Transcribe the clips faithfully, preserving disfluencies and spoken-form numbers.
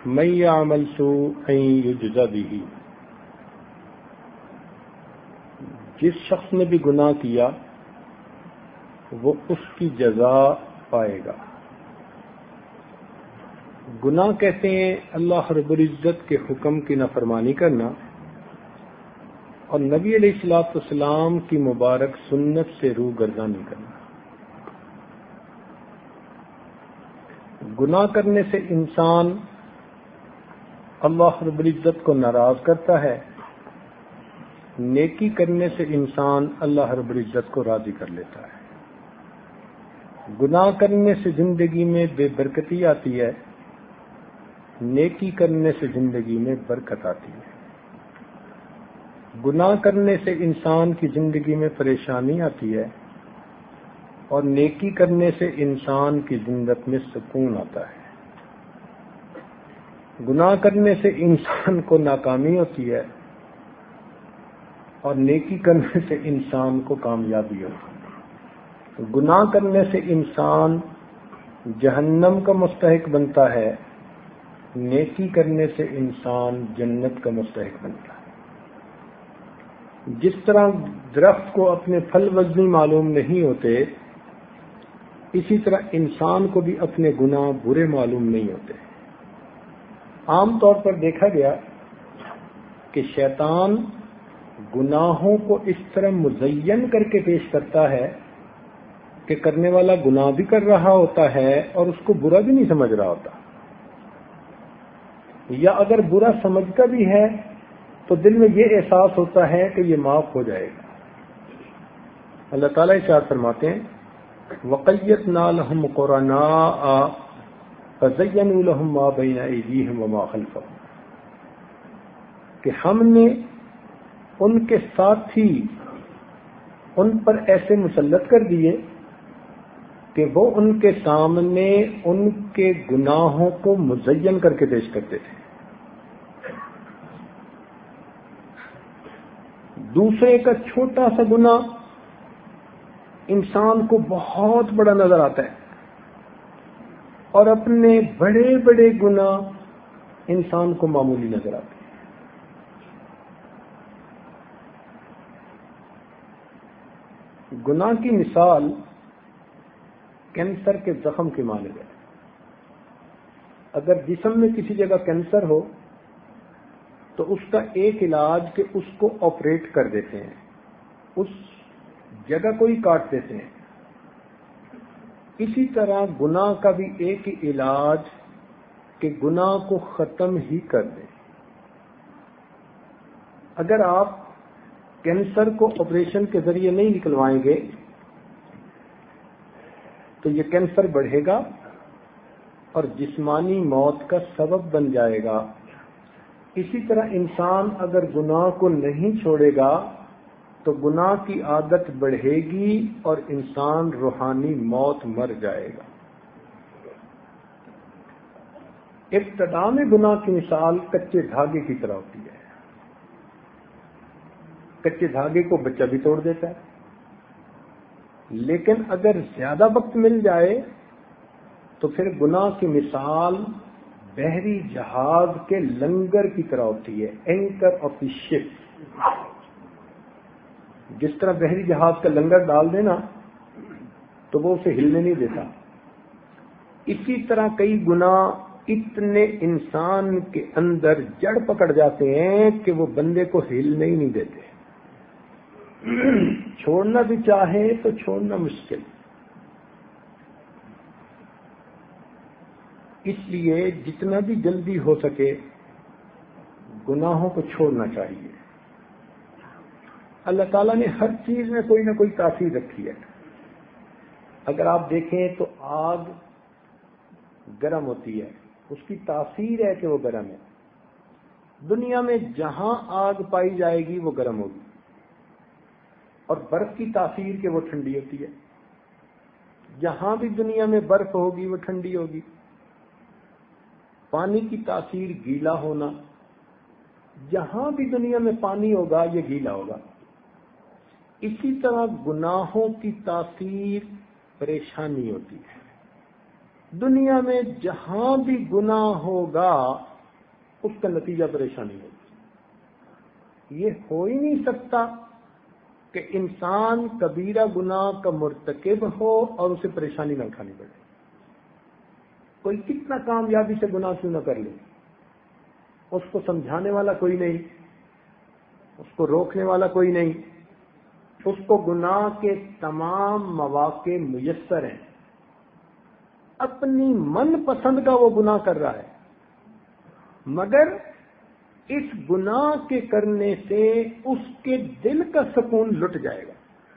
من یعمل سوءا یجز بہ، جس شخص نے بھی گناہ کیا وہ اس کی جزا پائے گا۔ گناہ کہتے ہیں اللہ رب العزت کے حکم کی نافرمانی کرنا اور نبی علیہ الصلوۃ والسلام کی مبارک سنت سے روگردانی کرنا۔ گناہ کرنے سے انسان اللہ رب العزت کو ناراض کرتا ہے، نیکی کرنے سے انسان اللہ رب العزت کو راضی کر لیتا ہے۔ گناہ کرنے سے زندگی میں بے برکتی آتی ہے، نیکی کرنے سے زندگی میں برکت آتی ہے۔ گناہ کرنے سے انسان کی زندگی میں پریشانی آتی ہے اور نیکی کرنے سے انسان کی زندگی میں سکون آتا ہے۔ گناہ کرنے سے انسان کو ناکامی ہوتی ہے اور نیکی کرنے سے انسان کو کامیابی ہوتی ہے۔ گناہ کرنے سے انسان جہنم کا مستحق بنتا ہے، نیکی کرنے سے انسان جنت کا مستحق بنتا ہے۔ جس طرح درخت کو اپنے پھل وزنی معلوم نہیں ہوتے، اسی طرح انسان کو بھی اپنے گناہ برے معلوم نہیں ہوتے۔ عام طور پر دیکھا گیا کہ شیطان گناہوں کو اس طرح مزین کر کے پیش کرتا ہے کہ کرنے والا گناہ بھی کر رہا ہوتا ہے اور اس کو برا بھی نہیں سمجھ رہا ہوتا، یا اگر برا سمجھتا بھی ہے تو دل میں یہ احساس ہوتا ہے کہ یہ معاف ہو جائے گا۔ اللہ تعالیٰ ارشاد فرماتے ہیں وَقَيَّضْنَا لَهُمْ قُرَنَاءَ فَزَيَّنُوا لَهُم مَّا بَيْنَ أَيْدِيهِمْ وَمَا خَلْفَهُمْ، کہ ہم نے ان کے ساتھی ان پر ایسے مسلط کر دیے کہ وہ ان کے سامنے ان کے گناہوں کو مزین کر کے پیش کرتے تھے۔ دوسرے کا چھوٹا سا گناہ انسان کو بہت بڑا نظر آتا ہے اور اپنے بڑے بڑے گناہ انسان کو معمولی نظر آتے ہیں۔ گناہ کی مثال کینسر کے زخم کے مانند ہے۔ اگر جسم میں کسی جگہ کینسر ہو تو اس کا ایک علاج کہ اس کو آپریٹ کر دیتے ہیں، اس جگہ کو ہی کاٹ دیتے ہیں۔ اسی طرح گناہ کا بھی ایک ہی علاج کہ گناہ کو ختم ہی کر دیں۔ اگر آپ کینسر کو آپریشن کے ذریعے نہیں نکلوائیں گے تو یہ کینسر بڑھے گا اور جسمانی موت کا سبب بن جائے گا۔ اسی طرح انسان اگر گناہ کو نہیں چھوڑے گا تو گناہ کی عادت بڑھے گی اور انسان روحانی موت مر جائے گا۔ ابتدا میں گناہ کی مثال کچے دھاگے کی طرح ہوتی ہے۔ کچے دھاگے کو بچہ بھی توڑ دیتا ہے، لیکن اگر زیادہ وقت مل جائے تو پھر گناہ کی مثال بحری جہاز کے لنگر کی طرح ہوتی ہے، اینکر آف دی شپ۔ جس طرح بحری جہاز کا لنگر ڈال دینا تو وہ اسے ہلنے نہیں دیتا، اسی طرح کئی گناہ اتنے انسان کے اندر جڑ پکڑ جاتے ہیں کہ وہ بندے کو ہلنے ہی نہیں دیتے۔ چھوڑنا بھی چاہے تو چھوڑنا مشکل۔ اس لیے جتنا بھی جلدی ہو سکے گناہوں کو چھوڑنا چاہیے۔ اللہ تعالیٰ نے ہر چیز میں کوئی نہ کوئی تاثیر رکھی ہے۔ اگر آپ دیکھیں تو آگ گرم ہوتی ہے، اس کی تاثیر ہے کہ وہ گرم ہے۔ دنیا میں جہاں آگ پائی جائے گی وہ گرم ہوگی، اور برف کی تاثیر کہ وہ ٹھنڈی ہوتی ہے۔ جہاں بھی دنیا میں برف ہوگی وہ ٹھنڈی ہوگی۔ پانی کی تاثیر گیلا ہونا، جہاں بھی دنیا میں پانی ہوگا یہ گیلا ہوگا۔ اسی طرح گناہوں کی تاثیر پریشانی ہوتی ہے۔ دنیا میں جہاں بھی گناہ ہوگا اس کا نتیجہ پریشانی ہوگی. یہ ہو ہی نہیں سکتا کہ انسان کبیرہ گناہ کا مرتکب ہو اور اسے پریشانی نہ اٹھانی پڑے. کوئی کتنا کامیابی سے گناہ کیوں نہ کر لے، اس کو سمجھانے والا کوئی نہیں، اس کو روکنے والا کوئی نہیں، اس کو گناہ کے تمام مواقع میسر ہیں، اپنی من پسند کا وہ گناہ کر رہا ہے، مگر اس گناہ کے کرنے سے اس کے دل کا سکون لٹ جائے گا.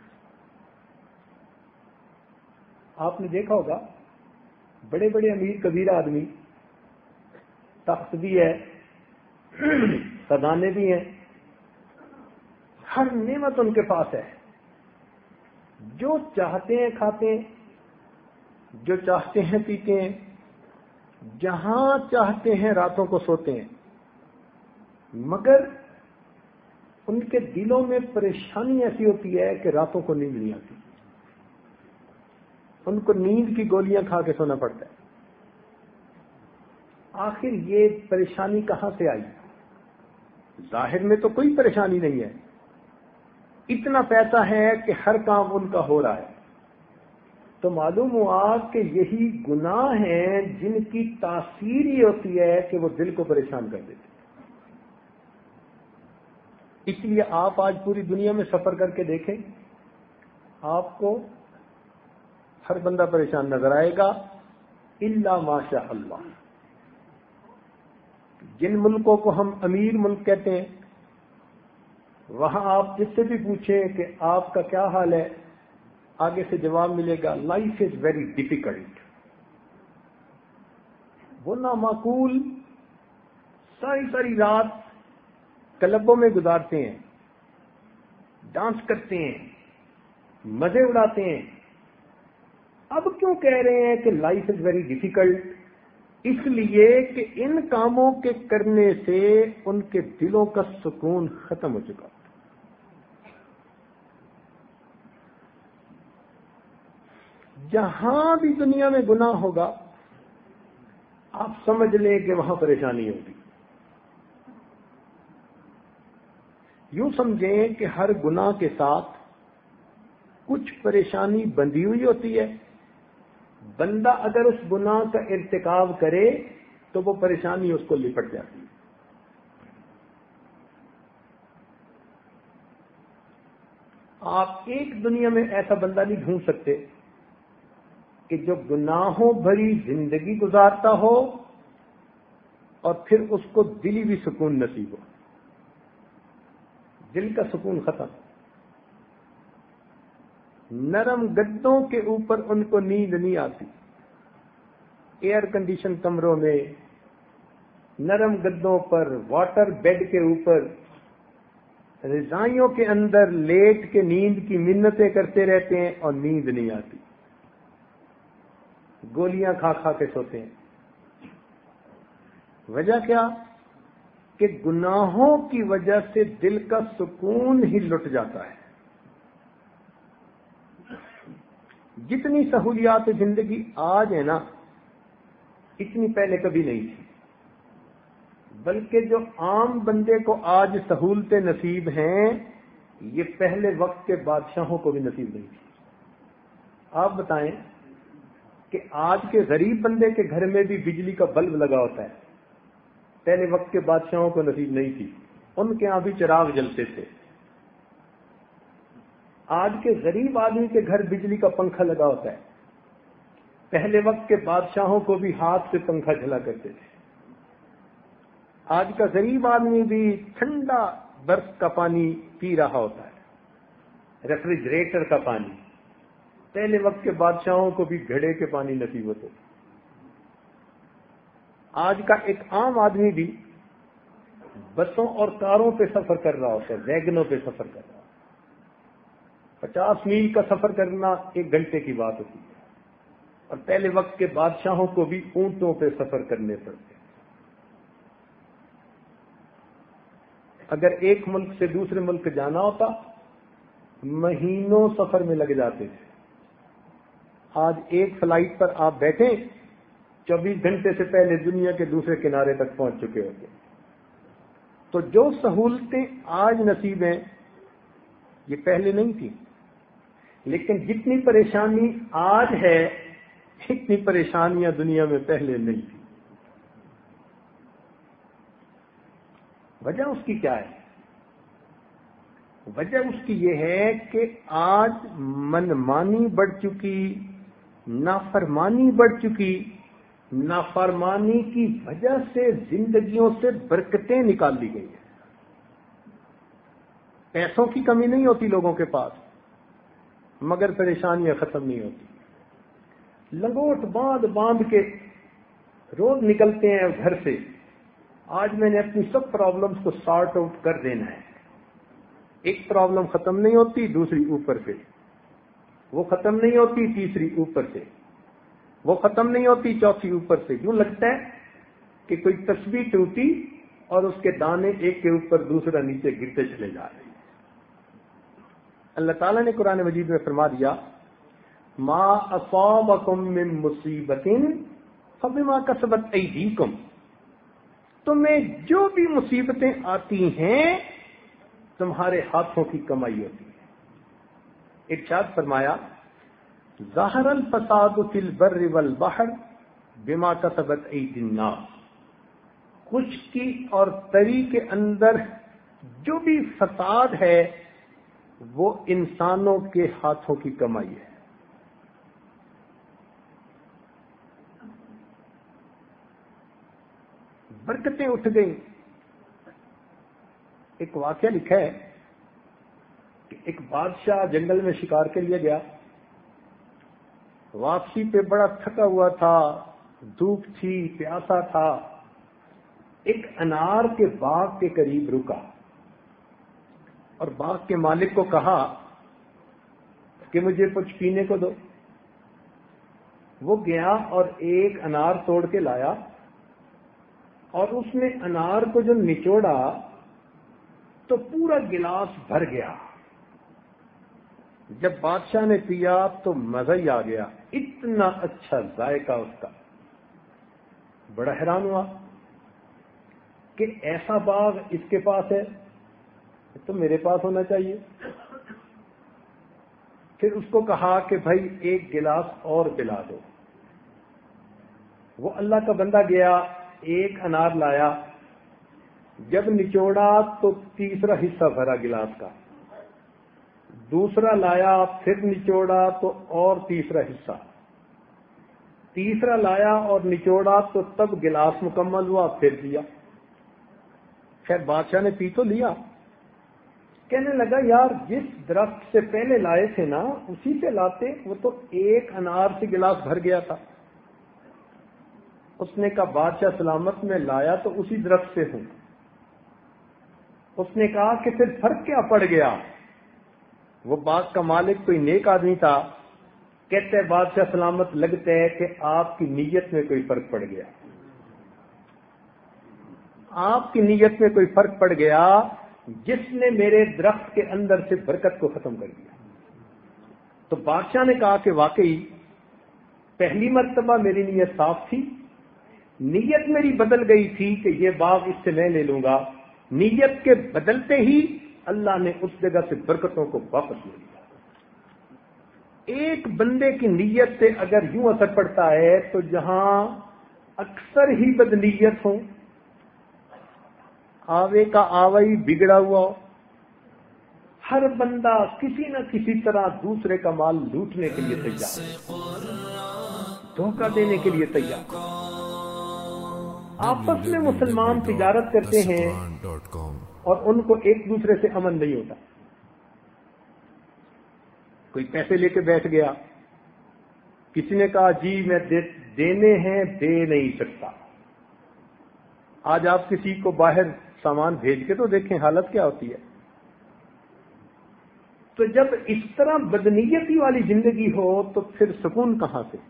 آپ نے دیکھا ہوگا بڑے بڑے امیر کبیر آدمی، تخت بھی ہے، خزانے بھی ہیں، ہر نعمت ان کے پاس ہے، جو چاہتے ہیں کھاتے ہیں، جو چاہتے ہیں پیتے ہیں، جہاں چاہتے ہیں راتوں کو سوتے ہیں، مگر ان کے دلوں میں پریشانی ایسی ہوتی ہے کہ راتوں کو نیند نہیں آتی، ان کو نیند کی گولیاں کھا کے سونا پڑتا ہے. آخر یہ پریشانی کہاں سے آئی؟ ظاہر میں تو کوئی پریشانی نہیں ہے، اتنا پیسہ ہے کہ ہر کام ان کا ہو رہا ہے. تو معلوم ہوا کہ یہی گناہ ہیں جن کی تاثیر یہ ہوتی ہے کہ وہ دل کو پریشان کر دیتے. اس لیے آپ آج پوری دنیا میں سفر کر کے دیکھیں، آپ کو ہر بندہ پریشان نظر آئے گا الا ماشاء اللہ. جن ملکوں کو ہم امیر ملک کہتے ہیں، وہاں آپ جس سے بھی پوچھیں کہ آپ کا کیا حال ہے، آگے سے جواب ملے گا لائف از ویری ڈیفیکلٹ. وہ نامعقول ساری ساری رات کلبوں میں گزارتے ہیں، ڈانس کرتے ہیں، مزے اڑاتے ہیں. اب کیوں کہہ رہے ہیں کہ لائف از ویری ڈیفیکلٹ؟ اس لیے کہ ان کاموں کے کرنے سے ان کے دلوں کا سکون ختم ہو چکا. جہاں بھی دنیا میں گناہ ہوگا آپ سمجھ لیں کہ وہاں پریشانی ہوگی. یوں سمجھیں کہ ہر گناہ کے ساتھ کچھ پریشانی بندھی ہوئی ہوتی ہے. بندہ اگر اس گناہ کا ارتکاب کرے تو وہ پریشانی اس کو لپٹ جاتی ہے. آپ ایک دنیا میں ایسا بندہ نہیں ڈھونڈ سکتے کہ جو گناہوں بھری زندگی گزارتا ہو اور پھر اس کو دلی بھی سکون نصیب ہو. دل کا سکون ختم. نرم گدوں کے اوپر ان کو نیند نہیں آتی. ایئر کنڈیشن کمروں میں نرم گدوں پر، واٹر بیڈ کے اوپر، رضائیوں کے اندر لیٹ کے نیند کی منتیں کرتے رہتے ہیں اور نیند نہیں آتی. گولیاں کھا کھا کے سوتے ہیں. وجہ کیا؟ کہ گناہوں کی وجہ سے دل کا سکون ہی لٹ جاتا ہے. جتنی سہولیات زندگی آج ہے نا، اتنی پہلے کبھی نہیں تھی. بلکہ جو عام بندے کو آج سہولتیں نصیب ہیں، یہ پہلے وقت کے بادشاہوں کو بھی نصیب نہیں تھی. آپ بتائیں کہ آج کے غریب بندے کے گھر میں بھی بجلی کا بلب لگا ہوتا ہے، پہلے وقت کے بادشاہوں کو نصیب نہیں تھی. ان کے ہاں بھی چراغ جلتے تھے. آج کے غریب آدمی کے گھر بجلی کا پنکھا لگا ہوتا ہے، پہلے وقت کے بادشاہوں کو بھی ہاتھ سے پنکھا جلا کرتے تھے. آج کا غریب آدمی بھی ٹھنڈا برف کا پانی پی رہا ہوتا ہے، ریفریجریٹر کا پانی. پہلے وقت کے بادشاہوں کو بھی گھڑے کے پانی نصیب ہوتے تھے. آج کا ایک عام آدمی بھی بسوں اور کاروں پہ سفر کر رہا ہوتا ہے، ویگنوں پہ سفر کر رہا ہے. پچاس میل کا سفر کرنا ایک گھنٹے کی بات ہوتی ہے، اور پہلے وقت کے بادشاہوں کو بھی اونٹوں پہ سفر کرنے پڑتے. اگر ایک ملک سے دوسرے ملک جانا ہوتا مہینوں سفر میں لگ جاتے تھے. آج ایک فلائٹ پر آپ بیٹھیں، چوبیس گھنٹے سے پہلے دنیا کے دوسرے کنارے تک پہنچ چکے ہوتے. تو جو سہولتیں آج نصیب ہیں یہ پہلے نہیں تھی، لیکن جتنی پریشانی آج ہے اتنی پریشانیاں دنیا میں پہلے نہیں تھی۔ وجہ اس کی کیا ہے؟ وجہ اس کی یہ ہے کہ آج منمانی بڑھ چکی، نافرمانی بڑھ چکی، نافرمانی کی وجہ سے زندگیوں سے برکتیں نکال دی گئی ہیں۔ پیسوں کی کمی نہیں ہوتی لوگوں کے پاس، مگر پریشانیاں ختم نہیں ہوتی۔ لنگوٹ باندھ باندھ کے روز نکلتے ہیں گھر سے، آج میں نے اپنی سب پرابلمز کو سارٹ آؤٹ کر دینا ہے۔ ایک پرابلم ختم نہیں ہوتی، دوسری اوپر سے، وہ ختم نہیں ہوتی، تیسری اوپر سے، وہ ختم نہیں ہوتی، چوتھی اوپر سے۔ یوں لگتا ہے کہ کوئی تسبیح ٹوٹی اور اس کے دانے ایک کے اوپر دوسرا نیچے گرتے چلے جا رہے ہیں۔ اللہ تعالیٰ نے قرآن مجید میں فرما دیا، ما اصابکم من مصیبت فبما کسبت ایدیکم، تمہیں جو بھی مصیبتیں آتی ہیں تمہارے ہاتھوں کی کمائی ہوتی ہے۔ ارشاد فرمایا، ظاہر الفساد فی البر والبحر بما کسبت ایدی الناس، خشکی اور تری کے اندر جو بھی فساد ہے وہ انسانوں کے ہاتھوں کی کمائی ہے۔ برکتیں اٹھ گئیں۔ ایک واقعہ لکھا ہے کہ ایک بادشاہ جنگل میں شکار کے لیے گیا، واپسی پہ بڑا تھکا ہوا تھا، دھوپ تھی، پیاسا تھا، ایک انار کے باغ کے قریب رکا اور باغ کے مالک کو کہا کہ مجھے کچھ پینے کو دو۔ وہ گیا اور ایک انار توڑ کے لایا اور اس نے انار کو جو نچوڑا تو پورا گلاس بھر گیا۔ جب بادشاہ نے پیا تو مزہ ہی آ گیا، اتنا اچھا ذائقہ اس کا۔ بڑا حیران ہوا کہ ایسا باغ اس کے پاس ہے تو میرے پاس ہونا چاہیے۔ پھر اس کو کہا کہ بھائی ایک گلاس اور پلا دو۔ وہ اللہ کا بندہ گیا، ایک انار لایا، جب نچوڑا تو تیسرا حصہ بھرا گلاس کا، دوسرا لایا پھر نچوڑا تو اور تیسرا حصہ، تیسرا لایا اور نچوڑا تو تب گلاس مکمل ہوا، پھر دیا۔ خیر بادشاہ نے پی تو لیا، کہنے لگا یار جس درخت سے پہلے لائے تھے نا اسی سے لاتے، وہ تو ایک انار سے گلاس بھر گیا تھا۔ اس نے کہا بادشاہ سلامت میں لایا تو اسی درخت سے ہوں۔ اس نے کہا کہ پھر فرق کیا پڑ گیا؟ وہ باغ کا مالک کوئی نیک آدمی تھا، کہتے بادشاہ سلامت لگتا ہے کہ آپ کی نیت میں کوئی فرق پڑ گیا، آپ کی نیت میں کوئی فرق پڑ گیا جس نے میرے درخت کے اندر سے برکت کو ختم کر دیا۔ تو بادشاہ نے کہا کہ واقعی پہلی مرتبہ میری نیت صاف تھی، نیت میری بدل گئی تھی کہ یہ باغ اس سے میں لے لوں گا، نیت کے بدلتے ہی اللہ نے اس جگہ سے برکتوں کو واپس لے لیا۔ ایک بندے کی نیت سے اگر یوں اثر پڑتا ہے تو جہاں اکثر ہی بدنیت ہوں، آوے کا آوائی بگڑا ہوا ہو، ہر بندہ کسی نہ کسی طرح دوسرے کا مال لوٹنے کے لیے تیار ہے، دھوکہ دینے کے لیے تیار۔ آپس میں مسلمان تجارت کرتے ہیں اور ان کو ایک دوسرے سے امن نہیں ہوتا۔ کوئی پیسے لے کے بیٹھ گیا، کسی نے کہا جی میں دینے ہیں دے نہیں سکتا۔ آج آپ کسی کو باہر سامان بھیج کے تو دیکھیں حالت کیا ہوتی ہے۔ تو جب اس طرح بدنیتی والی زندگی ہو تو پھر سکون کہاں سے؟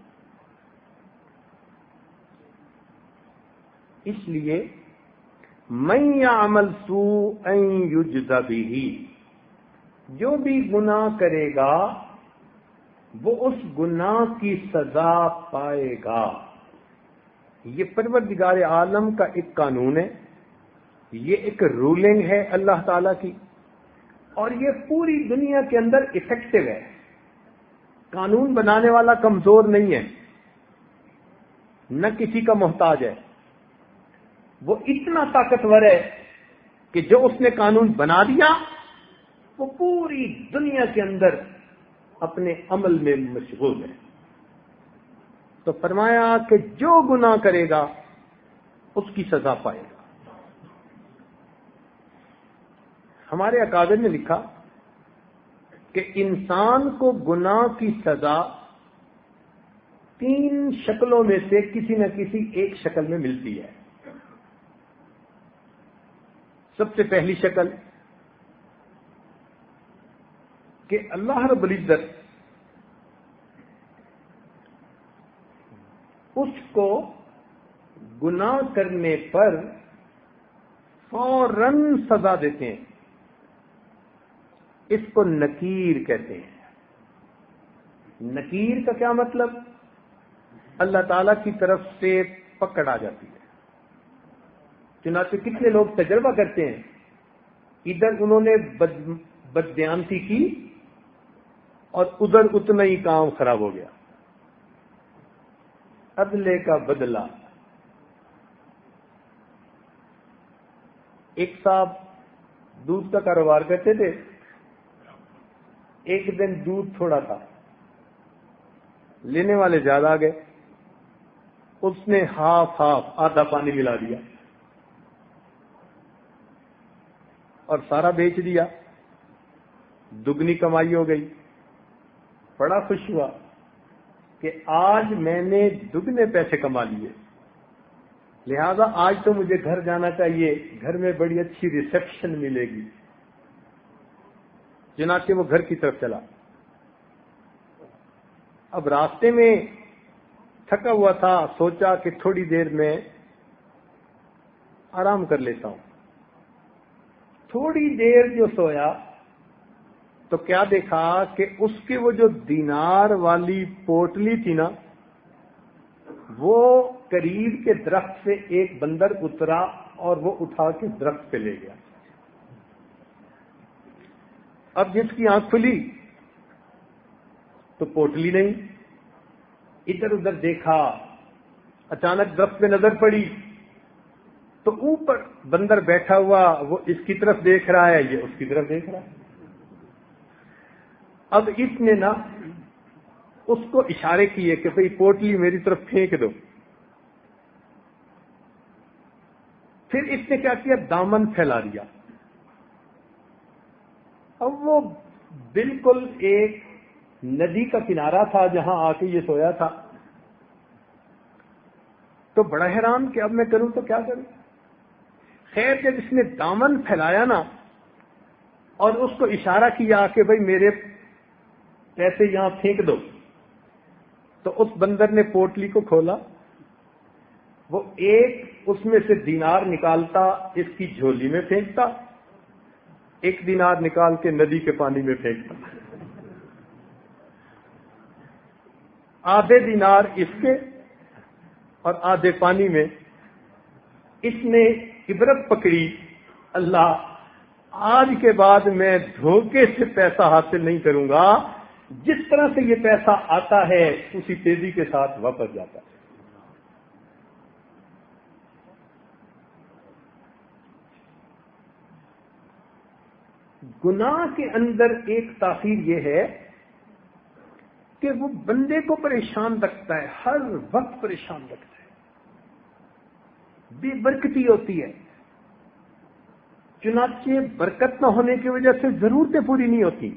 اس لیے من یعمل سوءا یجز بہ، جو بھی گناہ کرے گا وہ اس گناہ کی سزا پائے گا۔ یہ پروردگار عالم کا ایک قانون ہے یہ ایک رولنگ ہے اللہ تعالی کی، اور یہ پوری دنیا کے اندر افیکٹو ہے. قانون بنانے والا کمزور نہیں ہے، نہ کسی کا محتاج ہے. وہ اتنا طاقتور ہے کہ جو اس نے قانون بنا دیا وہ پوری دنیا کے اندر اپنے عمل میں مشغول ہے. تو فرمایا کہ جو گناہ کرے گا اس کی سزا پائے گا. ہمارے اکابر نے لکھا کہ انسان کو گناہ کی سزا تین شکلوں میں سے کسی نہ کسی ایک شکل میں ملتی ہے. سب سے پہلی شکل کہ اللہ رب العزت اس کو گناہ کرنے پر فوراً سزا دیتے ہیں. اس کو نکیر کہتے ہیں. نکیر کا کیا مطلب؟ اللہ تعالی کی طرف سے پکڑ آ جاتی ہے. چنانچہ کتنے لوگ تجربہ کرتے ہیں، ادھر انہوں نے بد بددیانتی کی اور ادھر اتنا ہی کام خراب ہو گیا. عدلے کا بدلہ. ایک صاحب دودھ کا کاروبار کرتے تھے. ایک دن دودھ تھوڑا تھا، لینے والے زیادہ آ گئے. اس نے ہاف ہاف آدھا پانی ملا دیا اور سارا بیچ دیا. دگنی کمائی ہو گئی. بڑا خوش ہوا کہ آج میں نے دگنے پیسے کما لیے، لہذا آج تو مجھے گھر جانا چاہیے، گھر میں بڑی اچھی ریسپشن ملے گی. چنانچہ وہ گھر کی طرف چلا. اب راستے میں تھکا ہوا تھا، سوچا کہ تھوڑی دیر میں آرام کر لیتا ہوں. تھوڑی دیر جو سویا تو کیا دیکھا کہ اس کے وہ جو دینار والی پوٹلی تھی نا، وہ قریب کے درخت سے ایک بندر اترا اور وہ اٹھا کے درخت پہ لے گیا. اب جس کی آنکھ کھلی تو پوٹلی نہیں. ادھر ادھر دیکھا، اچانک درخت پہ نظر پڑی تو اوپر بندر بیٹھا ہوا، وہ اس کی طرف دیکھ رہا ہے، یہ اس کی طرف دیکھ رہا ہے. اب اس نے نا اس کو اشارے کیے کہ بھئی پوٹلی میری طرف پھینک دو. پھر اس نے کیا کیا؟ دامن پھیلا دیا. اب وہ بالکل ایک ندی کا کنارہ تھا جہاں آ کے یہ سویا تھا. تو بڑا حیران کہ اب میں کروں تو کیا کروں. خیر جب اس نے دامن پھیلایا نا اور اس کو اشارہ کیا کہ بھئی میرے پیسے یہاں پھینک دو، تو اس بندر نے پوٹلی کو کھولا. وہ ایک اس میں سے دینار نکالتا، اس کی جھولی میں پھینکتا، ایک دینار نکال کے ندی کے پانی میں پھینکتا. آدھے دینار اس کے اور آدھے پانی میں. اس نے عبرت پکڑی، اللہ آج کے بعد میں دھوکے سے پیسہ حاصل نہیں کروں گا. جس طرح سے یہ پیسہ آتا ہے اسی تیزی کے ساتھ واپس جاتا ہے. گناہ کے اندر ایک تاثیر یہ ہے کہ وہ بندے کو پریشان رکھتا ہے، ہر وقت پریشان رکھتا ہے، بے برکتی ہوتی ہے. چنانچہ برکت نہ ہونے کی وجہ سے ضرورتیں پوری نہیں ہوتی.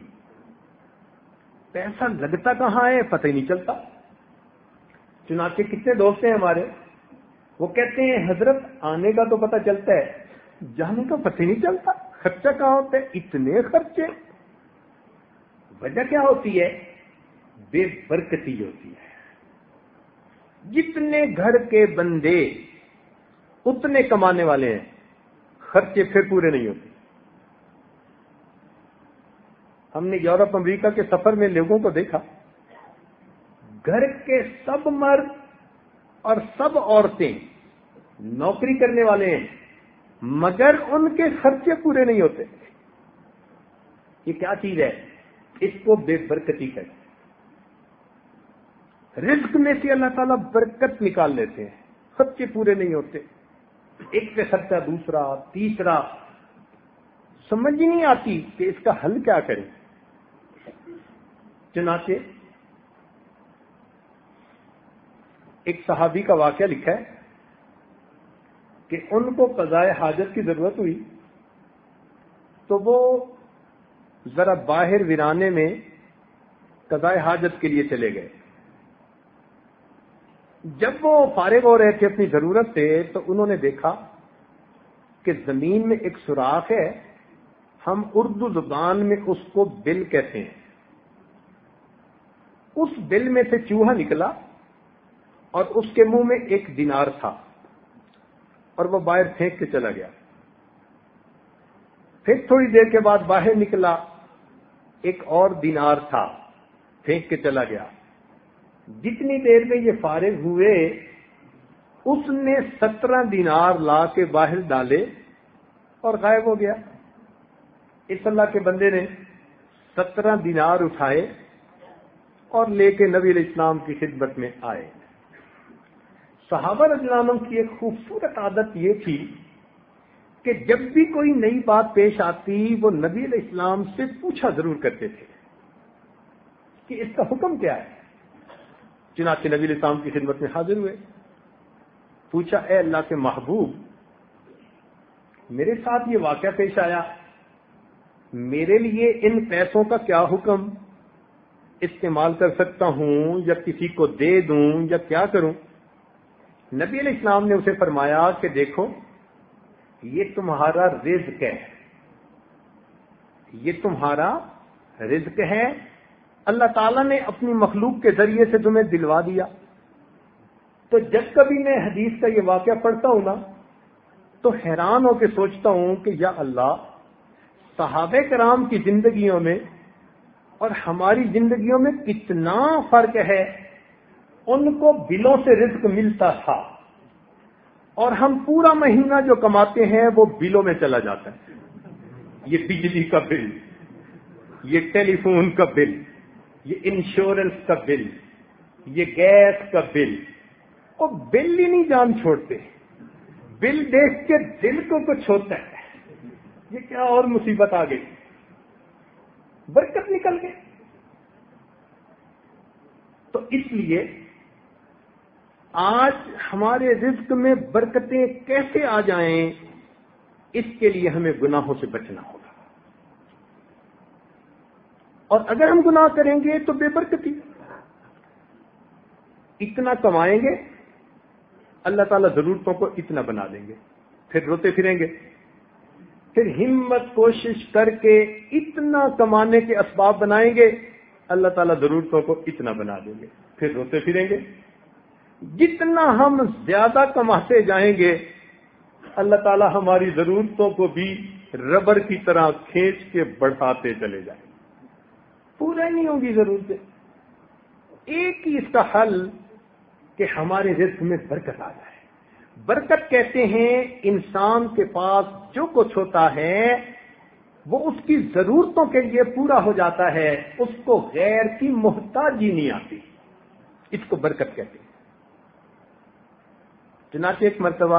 پیسہ لگتا کہاں ہے پتہ ہی نہیں چلتا. چنانچہ کتنے دوست ہیں ہمارے، وہ کہتے ہیں حضرت آنے کا تو پتہ چلتا ہے، جانے کا پتہ ہی نہیں چلتا. خرچہ کہاں ہوتا ہے، اتنے خرچے. وجہ کیا ہوتی ہے؟ بے برکتی ہوتی ہے. جتنے گھر کے بندے اتنے کمانے والے ہیں، خرچے پھر پورے نہیں ہوتے. ہم نے یورپ امریکہ کے سفر میں لوگوں کو دیکھا، گھر کے سب مرد اور سب عورتیں نوکری کرنے والے ہیں، مگر ان کے خرچے پورے نہیں ہوتے. یہ کیا چیز ہے؟ اس کو بے برکتی کہتے ہیں. رزق میں سے اللہ تعالیٰ برکت نکال لیتے ہیں، خرچے پورے نہیں ہوتے. ایک پہ خرچہ، دوسرا، تیسرا، سمجھ ہی نہیں آتی کہ اس کا حل کیا کریں. چنانچہ ایک صحابی کا واقعہ لکھا ہے کہ ان کو قضاء حاجت کی ضرورت ہوئی تو وہ ذرا باہر ویرانے میں قضاء حاجت کے لیے چلے گئے. جب وہ فارغ ہو رہے تھے اپنی ضرورت سے تو انہوں نے دیکھا کہ زمین میں ایک سوراخ ہے، ہم اردو زبان میں اس کو بل کہتے ہیں. اس بل میں سے چوہا نکلا اور اس کے منہ میں ایک دینار تھا اور وہ باہر پھینک کے چلا گیا. پھر تھوڑی دیر کے بعد باہر نکلا، ایک اور دینار تھا، پھینک کے چلا گیا. جتنی دیر میں یہ فارغ ہوئے اس نے سترہ دینار لا کے باہر ڈالے اور غائب ہو گیا. اس اللہ کے بندے نے سترہ دینار اٹھائے اور لے کے نبی علیہ السلام کی خدمت میں آئے. صحابہ رضی اللہ عنہم کی ایک خوبصورت عادت یہ تھی کہ جب بھی کوئی نئی بات پیش آتی وہ نبی علیہ السلام سے پوچھا ضرور کرتے تھے کہ اس کا حکم کیا ہے. چنانچہ نبی علیہ السلام کی خدمت میں حاضر ہوئے، پوچھا اے اللہ کے محبوب، میرے ساتھ یہ واقعہ پیش آیا، میرے لیے ان پیسوں کا کیا حکم؟ استعمال کر سکتا ہوں یا کسی کو دے دوں یا کیا کروں؟ نبی علیہ السلام نے اسے فرمایا کہ دیکھو یہ تمہارا رزق ہے، یہ تمہارا رزق ہے، اللہ تعالیٰ نے اپنی مخلوق کے ذریعے سے تمہیں دلوا دیا. تو جب کبھی میں حدیث کا یہ واقعہ پڑھتا ہوں نا تو حیران ہو کے سوچتا ہوں کہ یا اللہ، صحابہ کرام کی زندگیوں میں اور ہماری زندگیوں میں کتنا فرق ہے. ان کو بلوں سے رزق ملتا تھا اور ہم پورا مہینہ جو کماتے ہیں وہ بلوں میں چلا جاتا ہے. یہ بجلی کا بل، یہ ٹیلی فون کا بل، یہ انشورنس کا بل، یہ گیس کا بل، اور بل ہی نہیں جان چھوڑتے. بل دیکھ کے دل کو کچھ ہوتا ہے، یہ کیا اور مصیبت آ گئی، برکت نکل گئی. تو اس لیے آج ہمارے رزق میں برکتیں کیسے آ جائیں، اس کے لیے ہمیں گناہوں سے بچنا ہوگا. اور اگر ہم گناہ کریں گے تو بے برکتی. اتنا کمائیں گے اللہ تعالیٰ ضرورتوں کو اتنا بنا دیں گے، پھر روتے پھریں گے. پھر ہمت کوشش کر کے اتنا کمانے کے اسباب بنائیں گے، اللہ تعالیٰ ضرورتوں کو اتنا بنا دیں گے، پھر روتے پھریں گے. جتنا ہم زیادہ کماتے جائیں گے اللہ تعالیٰ ہماری ضرورتوں کو بھی ربر کی طرح کھینچ کے بڑھاتے چلے جائیں، پورا نہیں ہوگی ضرورتیں. ایک ہی اس کا حل کہ ہمارے رزق میں برکت آ جائے. برکت کہتے ہیں انسان کے پاس جو کچھ ہوتا ہے وہ اس کی ضرورتوں کے لیے پورا ہو جاتا ہے، اس کو غیر کی محتاجی نہیں آتی. اس کو برکت کہتے ہیں. چنانچہ ایک مرتبہ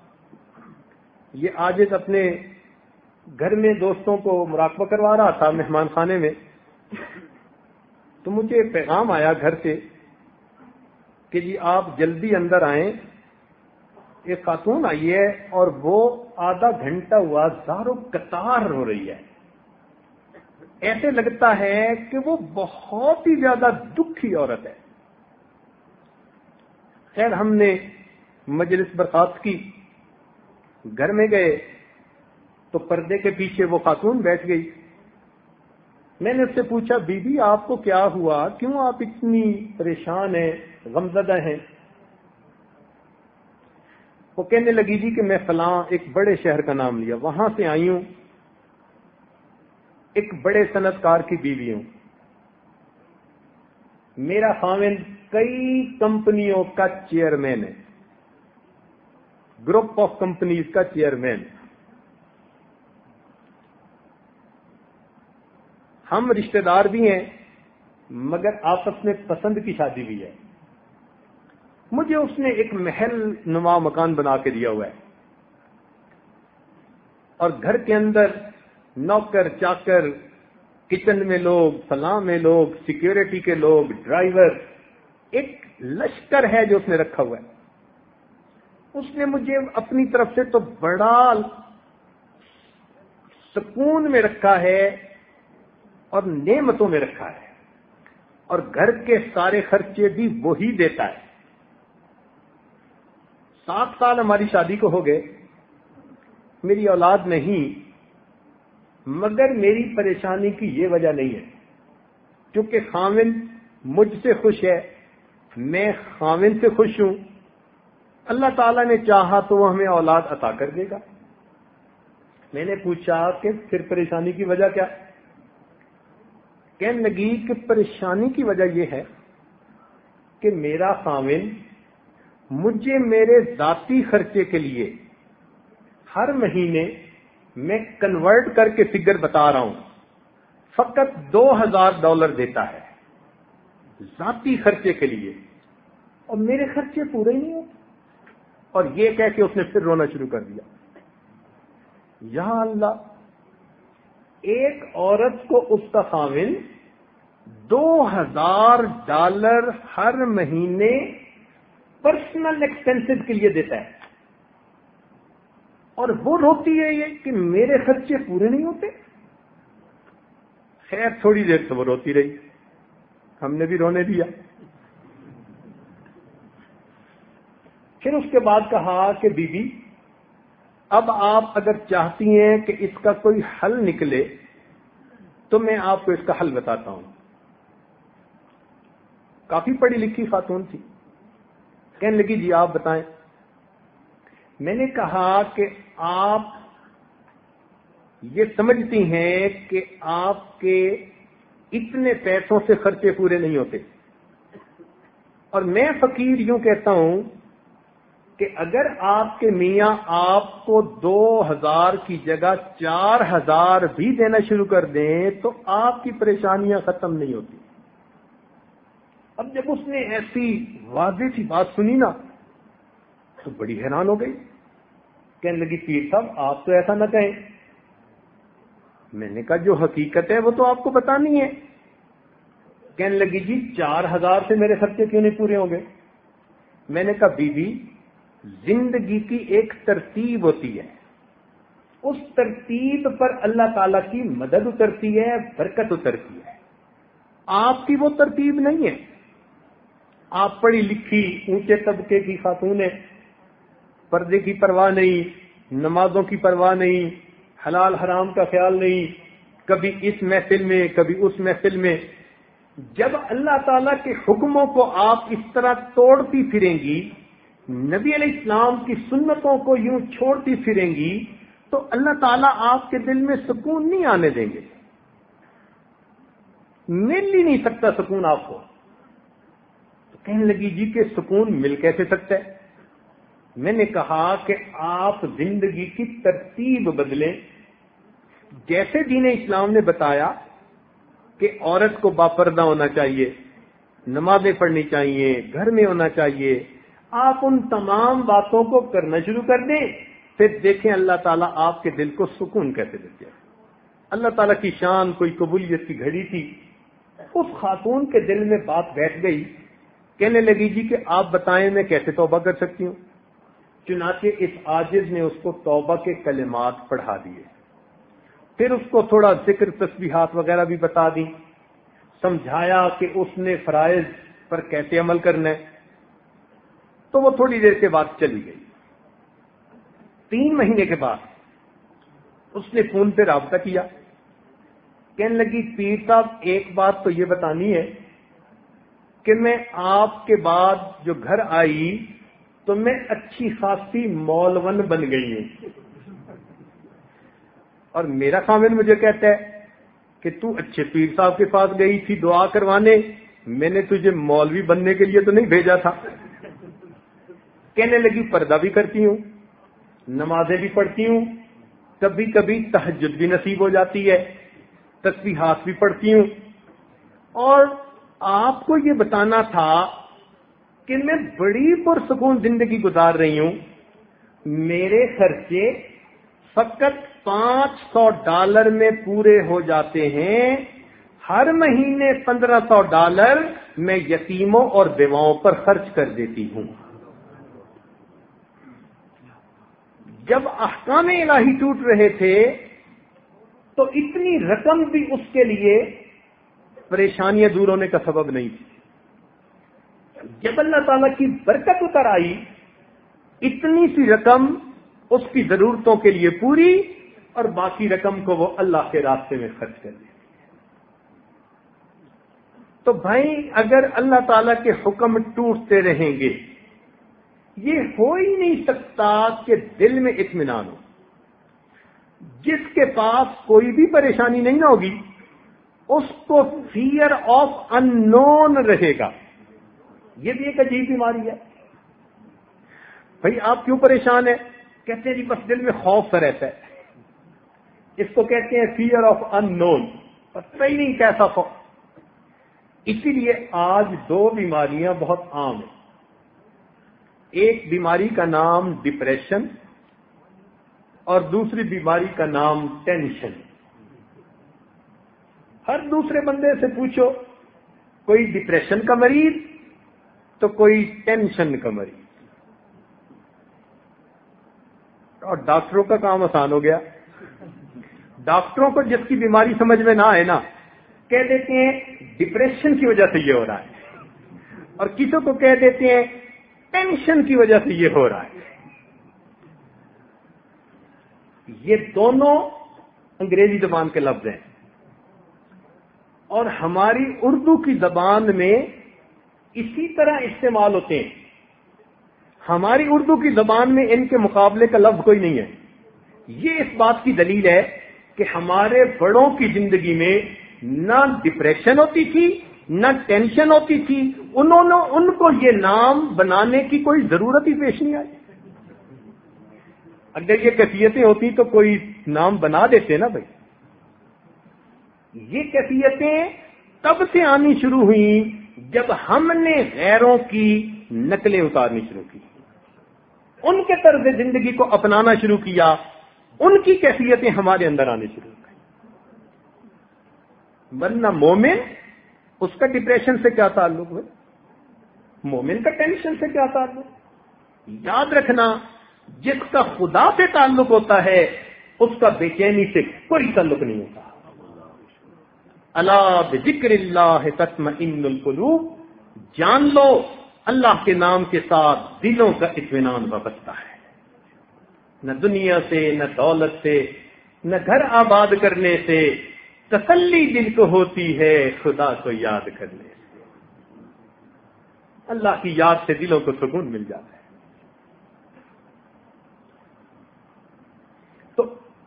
یہ عاجز اپنے گھر میں دوستوں کو مراقبہ کروا رہا تھا مہمان خانے میں، تو مجھے ایک پیغام آیا گھر سے کہ جی آپ جلدی اندر آئیں. ایک خاتون آئی ہے اور وہ آدھا گھنٹہ ہوا زارو قطار ہو رہی ہے، ایسے لگتا ہے کہ وہ بہت ہی زیادہ دکھی عورت ہے. خیر ہم نے مجلس برخاست کی، گھر میں گئے تو پردے کے پیچھے وہ خاتون بیٹھ گئی. میں نے اس سے پوچھا بی بی آپ کو کیا ہوا، کیوں آپ اتنی پریشان ہیں، غمزدہ ہیں؟ وہ کہنے لگی جی کہ میں فلاں ایک بڑے شہر کا نام لیا، وہاں سے آئی ہوں، ایک بڑے صنعت کار کی بیوی ہوں، میرا خاوند کئی کمپنیوں کا چیئرمین ہے، گروپ آف کمپنیز کا چیئرمین. ہم رشتہ دار بھی ہیں مگر آپس میں پسند کی شادی بھی ہے. مجھے اس نے ایک محل نما مکان بنا کے دیا ہوا ہے اور گھر کے اندر نوکر چاکر، کچن میں لوگ، فلاں میں لوگ، سیکیورٹی کے لوگ، ڈرائیور، ایک لشکر ہے جو اس نے رکھا ہوا ہے. اس نے مجھے اپنی طرف سے تو بڑا سکون میں رکھا ہے اور نعمتوں میں رکھا ہے، اور گھر کے سارے خرچے بھی وہی دیتا ہے. سات سال ہماری شادی کو ہو گئے، میری اولاد نہیں، مگر میری پریشانی کی یہ وجہ نہیں ہے کیونکہ خاوند مجھ سے خوش ہے، میں خاوند سے خوش ہوں. اللہ تعالیٰ نے چاہا تو وہ ہمیں اولاد عطا کر دے گا. میں نے پوچھا کہ پھر پریشانی کی وجہ کیا؟ کہنے لگی کہ پریشانی کی وجہ یہ ہے کہ میرا خاوند مجھے میرے ذاتی خرچے کے لیے ہر مہینے میں کنورٹ کر کے فگر بتا رہا ہوں فقط دو ہزار ڈالر دیتا ہے ذاتی خرچے کے لیے، اور میرے خرچے پورے نہیں ہوتے. اور یہ کہہ کے اس نے پھر رونا شروع کر دیا. یا اللہ، ایک عورت کو اس کا خاوند دو ہزار ڈالر ہر مہینے پرسنل ایکسپینسز کے لیے دیتا ہے اور وہ روتی ہے یہ کہ میرے خرچے پورے نہیں ہوتے. خیر تھوڑی دیر تو وہ روتی رہی، ہم نے بھی رونے دیا. پھر اس کے بعد کہا کہ بی بی اب آپ اگر چاہتی ہیں کہ اس کا کوئی حل نکلے تو میں آپ کو اس کا حل بتاتا ہوں. کافی پڑھی لکھی خاتون تھی، کہنے لگی جی آپ بتائیں. میں نے کہا کہ آپ یہ سمجھتی ہیں کہ آپ کے اتنے پیسوں سے خرچے پورے نہیں ہوتے، اور میں فقیر یوں کہتا ہوں کہ اگر آپ کے میاں آپ کو دو ہزار کی جگہ چار ہزار بھی دینا شروع کر دیں تو آپ کی پریشانیاں ختم نہیں ہوتی. اب جب اس نے ایسی واضح سی بات سنی نا تو بڑی حیران ہو گئی. کہنے لگی پیر صاحب آپ تو ایسا نہ کہیں. میں نے کہا جو حقیقت ہے وہ تو آپ کو بتانی ہے. کہنے لگی جی چار ہزار سے میرے خرچے کیوں نہیں پورے ہوں گے؟ میں نے کہا بی بی زندگی کی ایک ترتیب ہوتی ہے، اس ترتیب پر اللہ تعالی کی مدد اترتی ہے، برکت اترتی ہے. آپ کی وہ ترتیب نہیں ہے. آپ پڑھی لکھی اونچے طبقے کی خاتون ہیں، پردے کی پرواہ نہیں، نمازوں کی پرواہ نہیں، حلال حرام کا خیال نہیں، کبھی اس محفل میں کبھی اس محفل میں. جب اللہ تعالیٰ کے حکموں کو آپ اس طرح توڑتی پھریں گی، نبی علیہ السلام کی سنتوں کو یوں چھوڑتی پھریں گی تو اللہ تعالیٰ آپ کے دل میں سکون نہیں آنے دیں گے. مل ہی نہیں سکتا سکون آپ کو. تو کہنے لگی جی کہ سکون مل کیسے سکتا ہے؟ میں نے کہا کہ آپ زندگی کی ترتیب بدلیں. جیسے دین اسلام نے بتایا کہ عورت کو باپردہ ہونا چاہیے، نمازیں پڑھنی چاہیے، گھر میں ہونا چاہیے، آپ ان تمام باتوں کو کرنا شروع کر دیں، پھر دیکھیں اللہ تعالیٰ آپ کے دل کو سکون کیسے دیتے ہیں. اللہ تعالیٰ کی شان کوئی قبولیت کی گھڑی تھی. اس خاتون کے دل میں بات بیٹھ گئی. کہنے لگی جی کہ آپ بتائیں میں کیسے توبہ کر سکتی ہوں. چنانچہ اس عاجز نے اس کو توبہ کے کلمات پڑھا دیے، پھر اس کو تھوڑا ذکر تسبیحات وغیرہ بھی بتا دی، سمجھایا کہ اس نے فرائض پر کیسے عمل کرنا ہے. تو وہ تھوڑی دیر کے بعد چلی گئی. تین مہینے کے بعد اس نے فون پہ رابطہ کیا. کہنے لگی پیر صاحب ایک بات تو یہ بتانی ہے کہ میں آپ کے بعد جو گھر آئی تو میں اچھی خاصی مولون بن گئی ہوں، اور میرا خاوند مجھے کہتا ہے کہ تو اچھے پیر صاحب کے پاس گئی تھی دعا کروانے، میں نے تجھے مولوی بننے کے لیے تو نہیں بھیجا تھا. کہنے لگی پردہ بھی کرتی ہوں، نمازیں بھی پڑھتی ہوں، کبھی کبھی تہجد بھی نصیب ہو جاتی ہے، تسبیحات بھی پڑھتی ہوں، اور آپ کو یہ بتانا تھا کہ میں بڑی پرسکون زندگی گزار رہی ہوں، میرے خرچے فقط پانچ سو ڈالر میں پورے ہو جاتے ہیں، ہر مہینے پندرہ سو ڈالر میں یتیموں اور بیواؤں پر خرچ کر دیتی ہوں۔ جب احکام الہی ٹوٹ رہے تھے تو اتنی رقم بھی اس کے لیے پریشانیاں دور ہونے کا سبب نہیں تھی۔ جب اللہ تعالیٰ کی برکت اتر آئی، اتنی سی رقم اس کی ضرورتوں کے لیے پوری، اور باقی رقم کو وہ اللہ کے راستے میں خرچ کر دیتی۔ تو بھائی اگر اللہ تعالیٰ کے حکم ٹوٹتے رہیں گے، یہ ہو ہی نہیں سکتا کہ دل میں اطمینان ہو۔ جس کے پاس کوئی بھی پریشانی نہیں ہوگی اس کو فیئر آف ان نون رہے گا۔ یہ بھی ایک عجیب بیماری ہے۔ بھائی آپ کیوں پریشان ہیں؟ کہتے ہیں جی بس دل میں خوف سا رہتا ہے، اس کو کہتے ہیں فیئر آف ان نون، پتہ ہی نہیں کیسا خوف۔ اسی لیے آج دو بیماریاں بہت عام ہیں۔ ایک بیماری کا نام ڈپریشن اور دوسری بیماری کا نام ٹینشن۔ ہر دوسرے بندے سے پوچھو، کوئی ڈپریشن کا مریض تو کوئی ٹینشن کا مریض، اور ڈاکٹروں کا کام آسان ہو گیا۔ ڈاکٹروں کو جس کی بیماری سمجھ میں نہ آئے نا، کہہ دیتے ہیں ڈپریشن کی وجہ سے یہ ہو رہا ہے، اور کسی کو کہہ دیتے ہیں ٹینشن کی وجہ سے یہ ہو رہا ہے۔ یہ دونوں انگریزی زبان کے لفظ ہیں، اور ہماری اردو کی زبان میں اسی طرح استعمال ہوتے ہیں۔ ہماری اردو کی زبان میں ان کے مقابلے کا لفظ کوئی نہیں ہے۔ یہ اس بات کی دلیل ہے کہ ہمارے بڑوں کی زندگی میں نہ ڈپریشن ہوتی تھی نہ ٹینشن ہوتی تھی، انہوں نے ان کو یہ نام بنانے کی کوئی ضرورت ہی پیش نہیں آئی۔ اگر یہ کیفیتیں ہوتی تو کوئی نام بنا دیتے نا بھائی۔ یہ کیفیتیں تب سے آنی شروع ہوئیں جب ہم نے غیروں کی نقلیں اتارنی شروع کی، ان کے طرز زندگی کو اپنانا شروع کیا، ان کی کیفیتیں ہمارے اندر آنے شروع ہو گئی۔ ورنہ مومن، اس کا ڈپریشن سے کیا تعلق ہے؟ مومن کا ٹینشن سے کیا تعلق؟ یاد رکھنا، جس کا خدا سے تعلق ہوتا ہے اس کا بے چینی سے کوئی تعلق نہیں ہوتا۔ الا بذکر اللہ تطمئن القلوب، جان لو اللہ کے نام کے ساتھ دلوں کا اطمینان وابستہ ہے۔ نہ دنیا سے، نہ دولت سے، نہ گھر آباد کرنے سے، تسلی دل کو ہوتی ہے خدا کو یاد کرنے سے۔ اللہ کی یاد سے دلوں کو سکون مل جاتا ہے۔ تو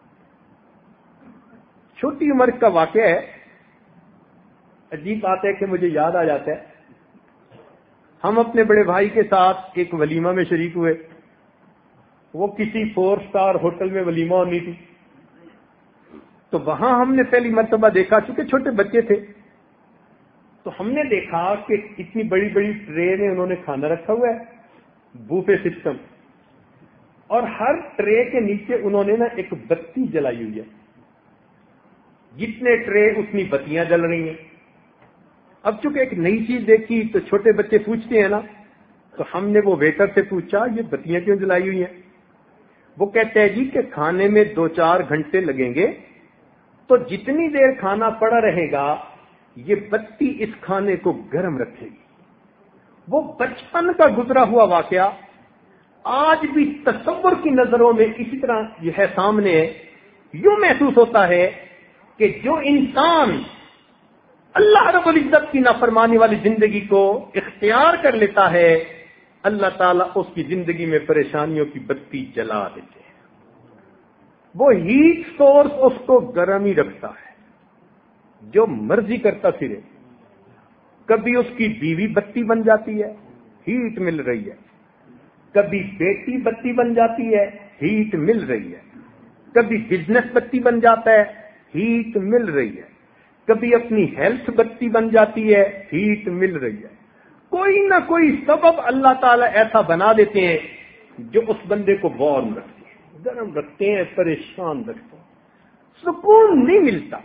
چھوٹی عمر کا واقعہ ہے، عجیب بات ہے کہ مجھے یاد آ جاتا ہے۔ ہم اپنے بڑے بھائی کے ساتھ ایک ولیمہ میں شریک ہوئے، وہ کسی فور سٹار ہوٹل میں ولیمہ ہونی تھی، تو وہاں ہم نے پہلی مرتبہ دیکھا، چونکہ چھوٹے بچے تھے، تو ہم نے دیکھا کہ اتنی بڑی بڑی ٹرے میں انہوں نے کھانا رکھا ہوا ہے، بوفے سسٹم، اور ہر ٹرے کے نیچے انہوں نے نا ایک بتی جلائی ہوئی ہے، جتنے ٹرے اتنی بتیاں جل رہی ہیں۔ اب چونکہ ایک نئی چیز دیکھی تو چھوٹے بچے پوچھتے ہیں نا، تو ہم نے وہ ویٹر سے پوچھا یہ بتیاں کیوں جلائی ہوئی ہیں؟ وہ کہتے ہیں جی کہ کھانے میں دو چار گھنٹے لگیں گے، تو جتنی دیر کھانا پڑا رہے گا یہ بتی اس کھانے کو گرم رکھے گی۔ وہ بچپن کا گزرا ہوا واقعہ آج بھی تصور کی نظروں میں اسی طرح یہ ہے سامنے، یوں محسوس ہوتا ہے کہ جو انسان اللہ رب العزت کی نافرمانی والی زندگی کو اختیار کر لیتا ہے، اللہ تعالیٰ اس کی زندگی میں پریشانیوں کی بتی جلا دیتے ہیں۔ وہ ہیٹ سورس اس کو گرم ہی رکھتا ہے، جو مرضی کرتا پھرے۔ کبھی اس کی بیوی بتی بن جاتی ہے، ہیٹ مل رہی ہے، کبھی بیٹی بتی بن جاتی ہے، ہیٹ مل رہی ہے، کبھی بزنس بتی بن جاتا ہے، ہیٹ مل رہی ہے، کبھی اپنی ہیلتھ بتی بن جاتی ہے، ہیٹ مل رہی ہے، کوئی نہ کوئی سبب اللہ تعالیٰ ایسا بنا دیتے ہیں جو اس بندے کو وارم رکھتے ہیں، گرم رکھتے ہیں، پریشان رکھتے ہیں، سکون نہیں ملتا۔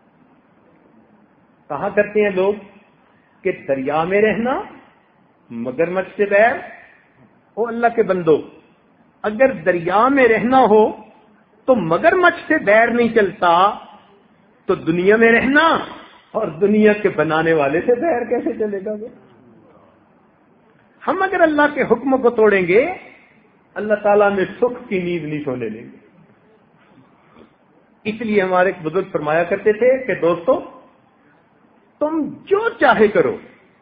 کہا کرتے ہیں لوگ کہ دریا میں رہنا مگرمچھ سے بیر، او اللہ کے بندو، اگر دریا میں رہنا ہو تو مگرمچھ سے بیر نہیں چلتا، تو دنیا میں رہنا اور دنیا کے بنانے والے سے بیر کیسے چلے گا؟ ہم اگر اللہ کے حکم کو توڑیں گے، اللہ تعالیٰ میں سکھ کی نیند نہیں سونے دیں گے۔ اس لیے ہمارے ایک بزرگ فرمایا کرتے تھے کہ دوستو، تم جو چاہے کرو،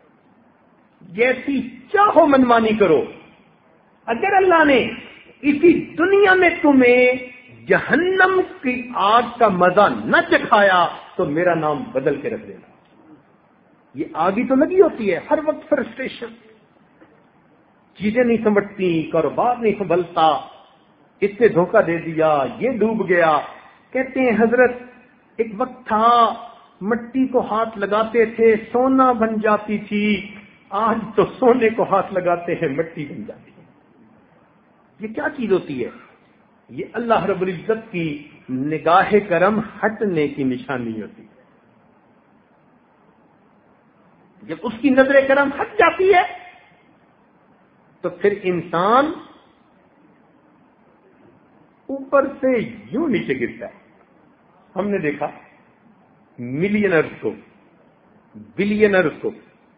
جیسی چاہو منمانی کرو، اگر اللہ نے اسی دنیا میں تمہیں جہنم کی آگ کا مزہ نہ چکھایا تو میرا نام بدل کے رکھ دینا۔ یہ آگ ہی تو لگی ہوتی ہے، ہر وقت فرسٹریشن، چیزیں نہیں سمجھتی، کاروبار نہیں سنبھلتا، اس سے دھوکہ دے دیا، یہ ڈوب گیا۔ کہتے ہیں حضرت ایک وقت تھا مٹی کو ہاتھ لگاتے تھے سونا بن جاتی تھی، آج تو سونے کو ہاتھ لگاتے ہیں مٹی بن جاتی ہے۔ یہ کیا چیز ہوتی ہے؟ یہ اللہ رب العزت کی نگاہ کرم ہٹنے کی نشانی ہوتی ہے۔ جب اس کی نظر کرم ہٹ جاتی ہے تو پھر انسان اوپر سے یوں نیچے گرتا ہے۔ ہم نے دیکھا ملینرز کو، بلینرز کو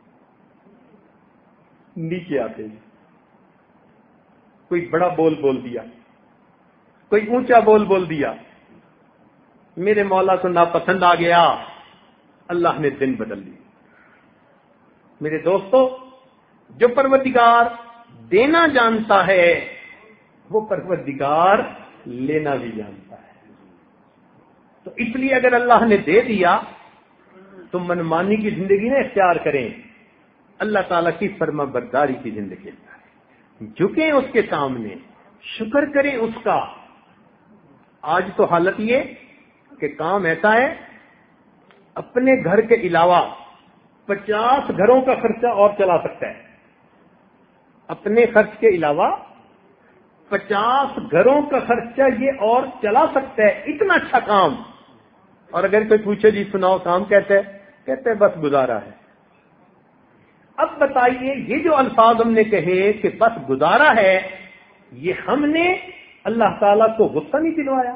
نیچے آتے ہیں، کوئی بڑا بول بول دیا، کوئی اونچا بول بول دیا، میرے مولا کو ناپسند آ گیا، اللہ نے دن بدل دی۔ میرے دوستو، جو پروردگار دینا جانتا ہے وہ پروردگار لینا بھی جانتا ہے۔ تو اس لیے اگر اللہ نے دے دیا تو منمانی کی زندگی نہ اختیار کریں، اللہ تعالیٰ کی فرما برداری کی زندگی اختیار، جھکیں اس کے سامنے، شکر کریں اس کا۔ آج تو حالت یہ کہ کام ایسا ہے، اپنے گھر کے علاوہ پچاس گھروں کا خرچہ اور چلا سکتا ہے، اپنے خرچ کے علاوہ پچاس گھروں کا خرچہ یہ اور چلا سکتا ہے، اتنا اچھا کام۔ اور اگر کوئی پوچھے جی سناؤ کام کہتے ہے، کہتے ہیں بس گزارا ہے۔ اب بتائیے یہ جو الفاظ ہم نے کہے کہ بس گزارا ہے، یہ ہم نے اللہ تعالیٰ کو غصہ نہیں دلوایا؟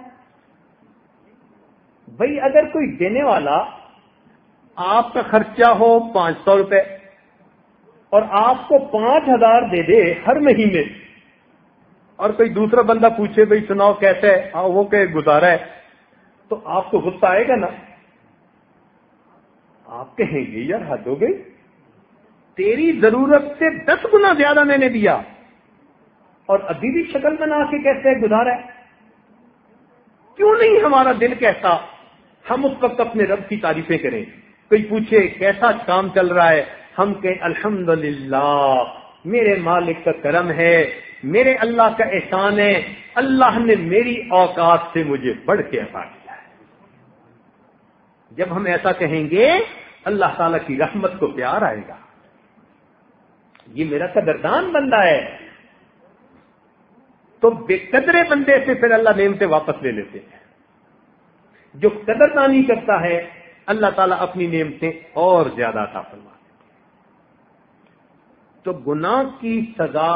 بھئی اگر کوئی دینے والا آپ کا خرچہ ہو پانچ سو روپے اور آپ کو پانچ ہزار دے دے ہر مہینے، اور کوئی دوسرا بندہ پوچھے بھئی سناؤ کیسے ہے، آؤ وہ کہ گزارا ہے، تو آپ کو غصہ آئے گا نا؟ آپ کہیں گے یار حد ہو گئی، تیری ضرورت سے دس گنا زیادہ میں نے دیا اور ابھی بھی شکل بنا کے کہتے ہیں گزارا ہے۔ کیوں نہیں ہمارا دل کہتا ہم اس وقت اپنے رب کی تعریفیں کریں؟ کوئی پوچھے کیسا کام چل رہا ہے، ہم کہیں الحمدللہ، میرے مالک کا کرم ہے، میرے اللہ کا احسان ہے، اللہ نے میری اوقات سے مجھے بڑھ کے عطا کیا ہے۔ جب ہم ایسا کہیں گے اللہ تعالیٰ کی رحمت کو پیار آئے گا، یہ میرا قدردان بندہ ہے۔ تو بے قدرے بندے سے پھر اللہ نعمتیں واپس لے لیتے ہیں، جو قدردانی کرتا ہے اللہ تعالیٰ اپنی نعمتیں اور زیادہ عطا فرماتے ہیں۔ تو گناہ کی سزا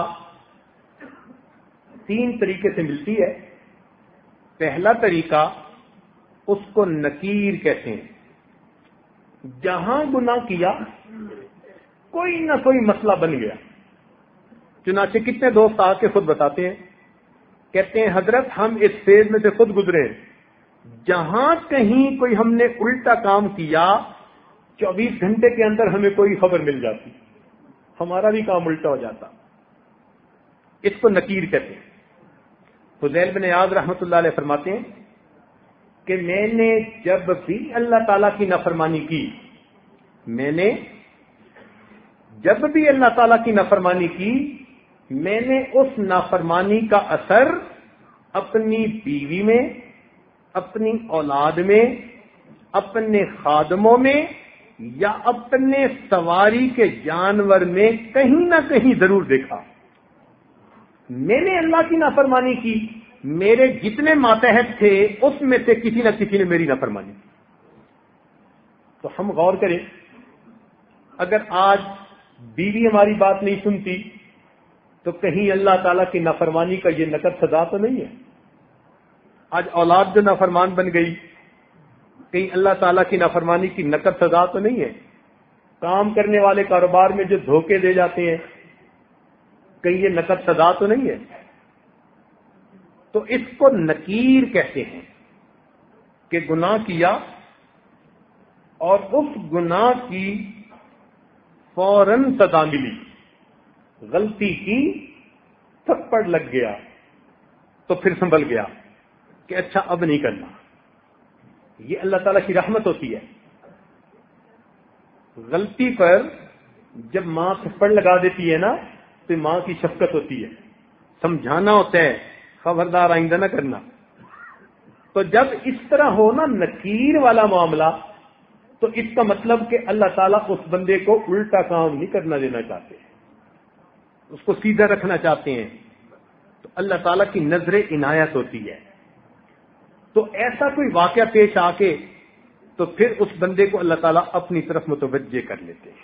تین طریقے سے ملتی ہے۔ پہلا طریقہ اس کو نکیر کہتے ہیں، جہاں گناہ کیا کوئی نہ کوئی مسئلہ بن گیا۔ چنانچہ کتنے دوست آ کے خود بتاتے ہیں، کہتے ہیں حضرت ہم اس فیز میں سے خود گزرے، جہاں کہیں کوئی ہم نے الٹا کام کیا چوبیس گھنٹے کے اندر ہمیں کوئی خبر مل جاتی، ہمارا بھی کام الٹا ہو جاتا۔ اس کو نکیر کہتے ہیں۔ فضیل بن عیاض رحمۃ اللہ علیہ فرماتے ہیں کہ میں نے جب بھی اللہ تعالیٰ کی نافرمانی کی، میں نے جب بھی اللہ تعالیٰ کی نافرمانی کی میں نے اس نافرمانی کا اثر اپنی بیوی میں، اپنی اولاد میں، اپنے خادموں میں یا اپنے سواری کے جانور میں کہیں نہ کہیں ضرور دیکھا. میں نے اللہ کی نافرمانی کی، میرے جتنے ماتحت تھے اس میں سے کسی نہ کسی نے میری نافرمانی کی. تو ہم غور کریں، اگر آج بیوی ہماری بات نہیں سنتی تو کہیں اللہ تعالیٰ کی نافرمانی کا یہ نقد سزا تو نہیں ہے؟ آج اولاد جو نافرمان بن گئی، کہیں اللہ تعالیٰ کی نافرمانی کی نقد سزا تو نہیں ہے؟ کام کرنے والے کاروبار میں جو دھوکے دے جاتے ہیں، کہیں یہ نقد سزا تو نہیں ہے؟ تو اس کو نکیر کہتے ہیں کہ گناہ کیا اور اس گناہ کی فوراً سزا ملی. غلطی کی، تھپڑ لگ گیا تو پھر سنبھل گیا کہ اچھا اب نہیں کرنا. یہ اللہ تعالیٰ کی رحمت ہوتی ہے. غلطی پر جب ماں تھپڑ لگا دیتی ہے نا تو ماں کی شفقت ہوتی ہے، سمجھانا ہوتا ہے خبردار آئندہ نہ کرنا. تو جب اس طرح ہو نا نکیر والا معاملہ، تو اس کا مطلب کہ اللہ تعالیٰ اس بندے کو الٹا کام نہیں کرنا دینا چاہتے، اس کو سیدھا رکھنا چاہتے ہیں. تو اللہ تعالیٰ کی نظر عنایت ہوتی ہے. تو ایسا کوئی واقعہ پیش آ کے تو پھر اس بندے کو اللہ تعالیٰ اپنی طرف متوجہ کر لیتے ہیں.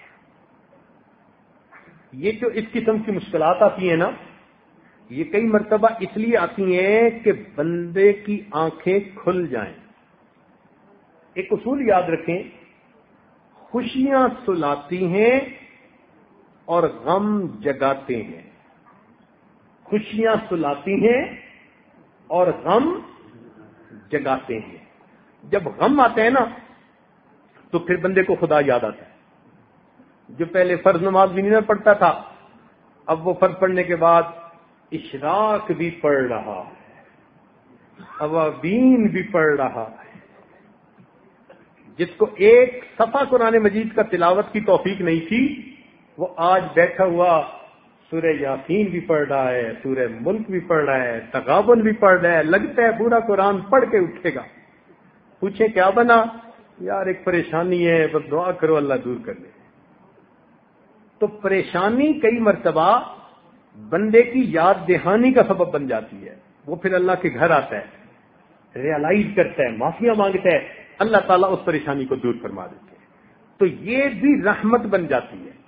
یہ جو اس قسم کی مشکلات آتی ہیں نا، یہ کئی مرتبہ اس لیے آتی ہیں کہ بندے کی آنکھیں کھل جائیں. ایک اصول یاد رکھیں، خوشیاں سلاتی ہیں اور غم جگاتے ہیں. خوشیاں سلاتی ہیں اور غم جگاتے ہیں. جب غم آتے ہیں نا تو پھر بندے کو خدا یاد آتا ہے. جو پہلے فرض نماز بھی نہیں پڑھتا تھا، اب وہ فرض پڑھنے کے بعد اشراق بھی پڑھ رہا ہے، اوابین بھی پڑھ رہا ہے. جس کو ایک صفحہ قرآن مجید کا تلاوت کی توفیق نہیں تھی، وہ آج بیٹھا ہوا سورہ یاسین بھی پڑھ رہا ہے، سورہ ملک بھی پڑھ رہا ہے، تغابن بھی پڑھ رہا ہے. لگتا ہے پورا قرآن پڑھ کے اٹھے گا. پوچھیں کیا بنا؟ یار ایک پریشانی ہے، بس دعا کرو اللہ دور کر لے. تو پریشانی کئی مرتبہ بندے کی یاد دہانی کا سبب بن جاتی ہے. وہ پھر اللہ کے گھر آتا ہے، ریئلائز کرتا ہے، معافیاں مانگتا ہے، اللہ تعالیٰ اس پریشانی کو دور فرما دیتے ہیں. تو یہ بھی رحمت بن جاتی ہے.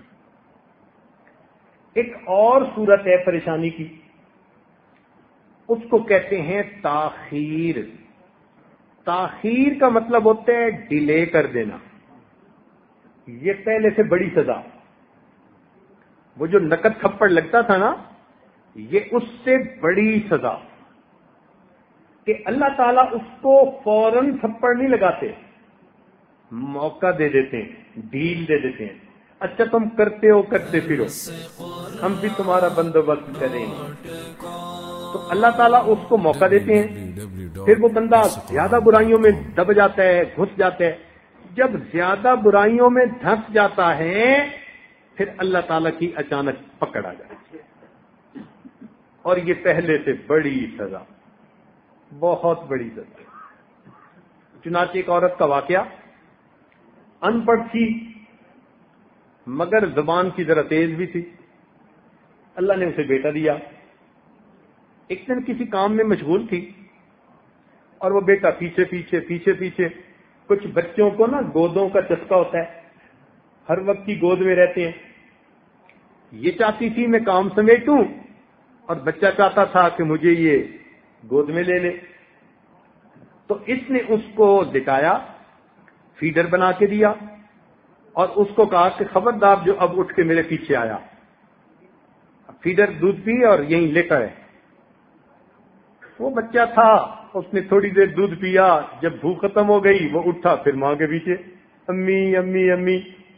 ایک اور صورت ہے پریشانی کی، اس کو کہتے ہیں تاخیر. تاخیر کا مطلب ہوتا ہے ڈیلے کر دینا. یہ پہلے سے بڑی سزا. وہ جو نقد تھپڑ لگتا تھا نا، یہ اس سے بڑی سزا کہ اللہ تعالیٰ اس کو فوراً تھپڑ نہیں لگاتے، موقع دے دیتے ہیں، ڈھیل دے دیتے ہیں. اچھا تم کرتے ہو کرتے پھرو، ہم بھی تمہارا بندوبست کریں گے. تو اللہ تعالیٰ اس کو موقع دیتے ہیں. پھر وہ بندہ زیادہ برائیوں میں دب جاتا ہے، گھس جاتا ہے. جب زیادہ برائیوں میں دھنس جاتا ہے پھر اللہ تعالیٰ کی اچانک پکڑ آ جاتی ہے. اور یہ پہلے سے بڑی سزا، بہت بڑی سزا. چنانچہ ایک عورت کا واقعہ، ان پڑھ تھی مگر زبان کی ذرا تیز بھی تھی. اللہ نے اسے بیٹا دیا. ایک دن کسی کام میں مشغول تھی اور وہ بیٹا پیچھے پیچھے پیچھے پیچھے. کچھ بچوں کو نا گودوں کا چسکا ہوتا ہے، ہر وقت کی گود میں رہتے ہیں. یہ چاہتی تھی میں کام سمیٹوں اور بچہ چاہتا تھا کہ مجھے یہ گود میں لے لے. تو اس نے اس کو دکھایا، فیڈر بنا کے دیا اور اس کو کہا کہ خبردار جو اب اٹھ کے میرے پیچھے آیا. فیڈر دودھ پی اور یہیں لیٹا ہے. وہ بچہ تھا، اس نے تھوڑی دیر دودھ پیا. جب بھوک ختم ہو گئی وہ اٹھا پھر ماں کے پیچھے، امی امی امی.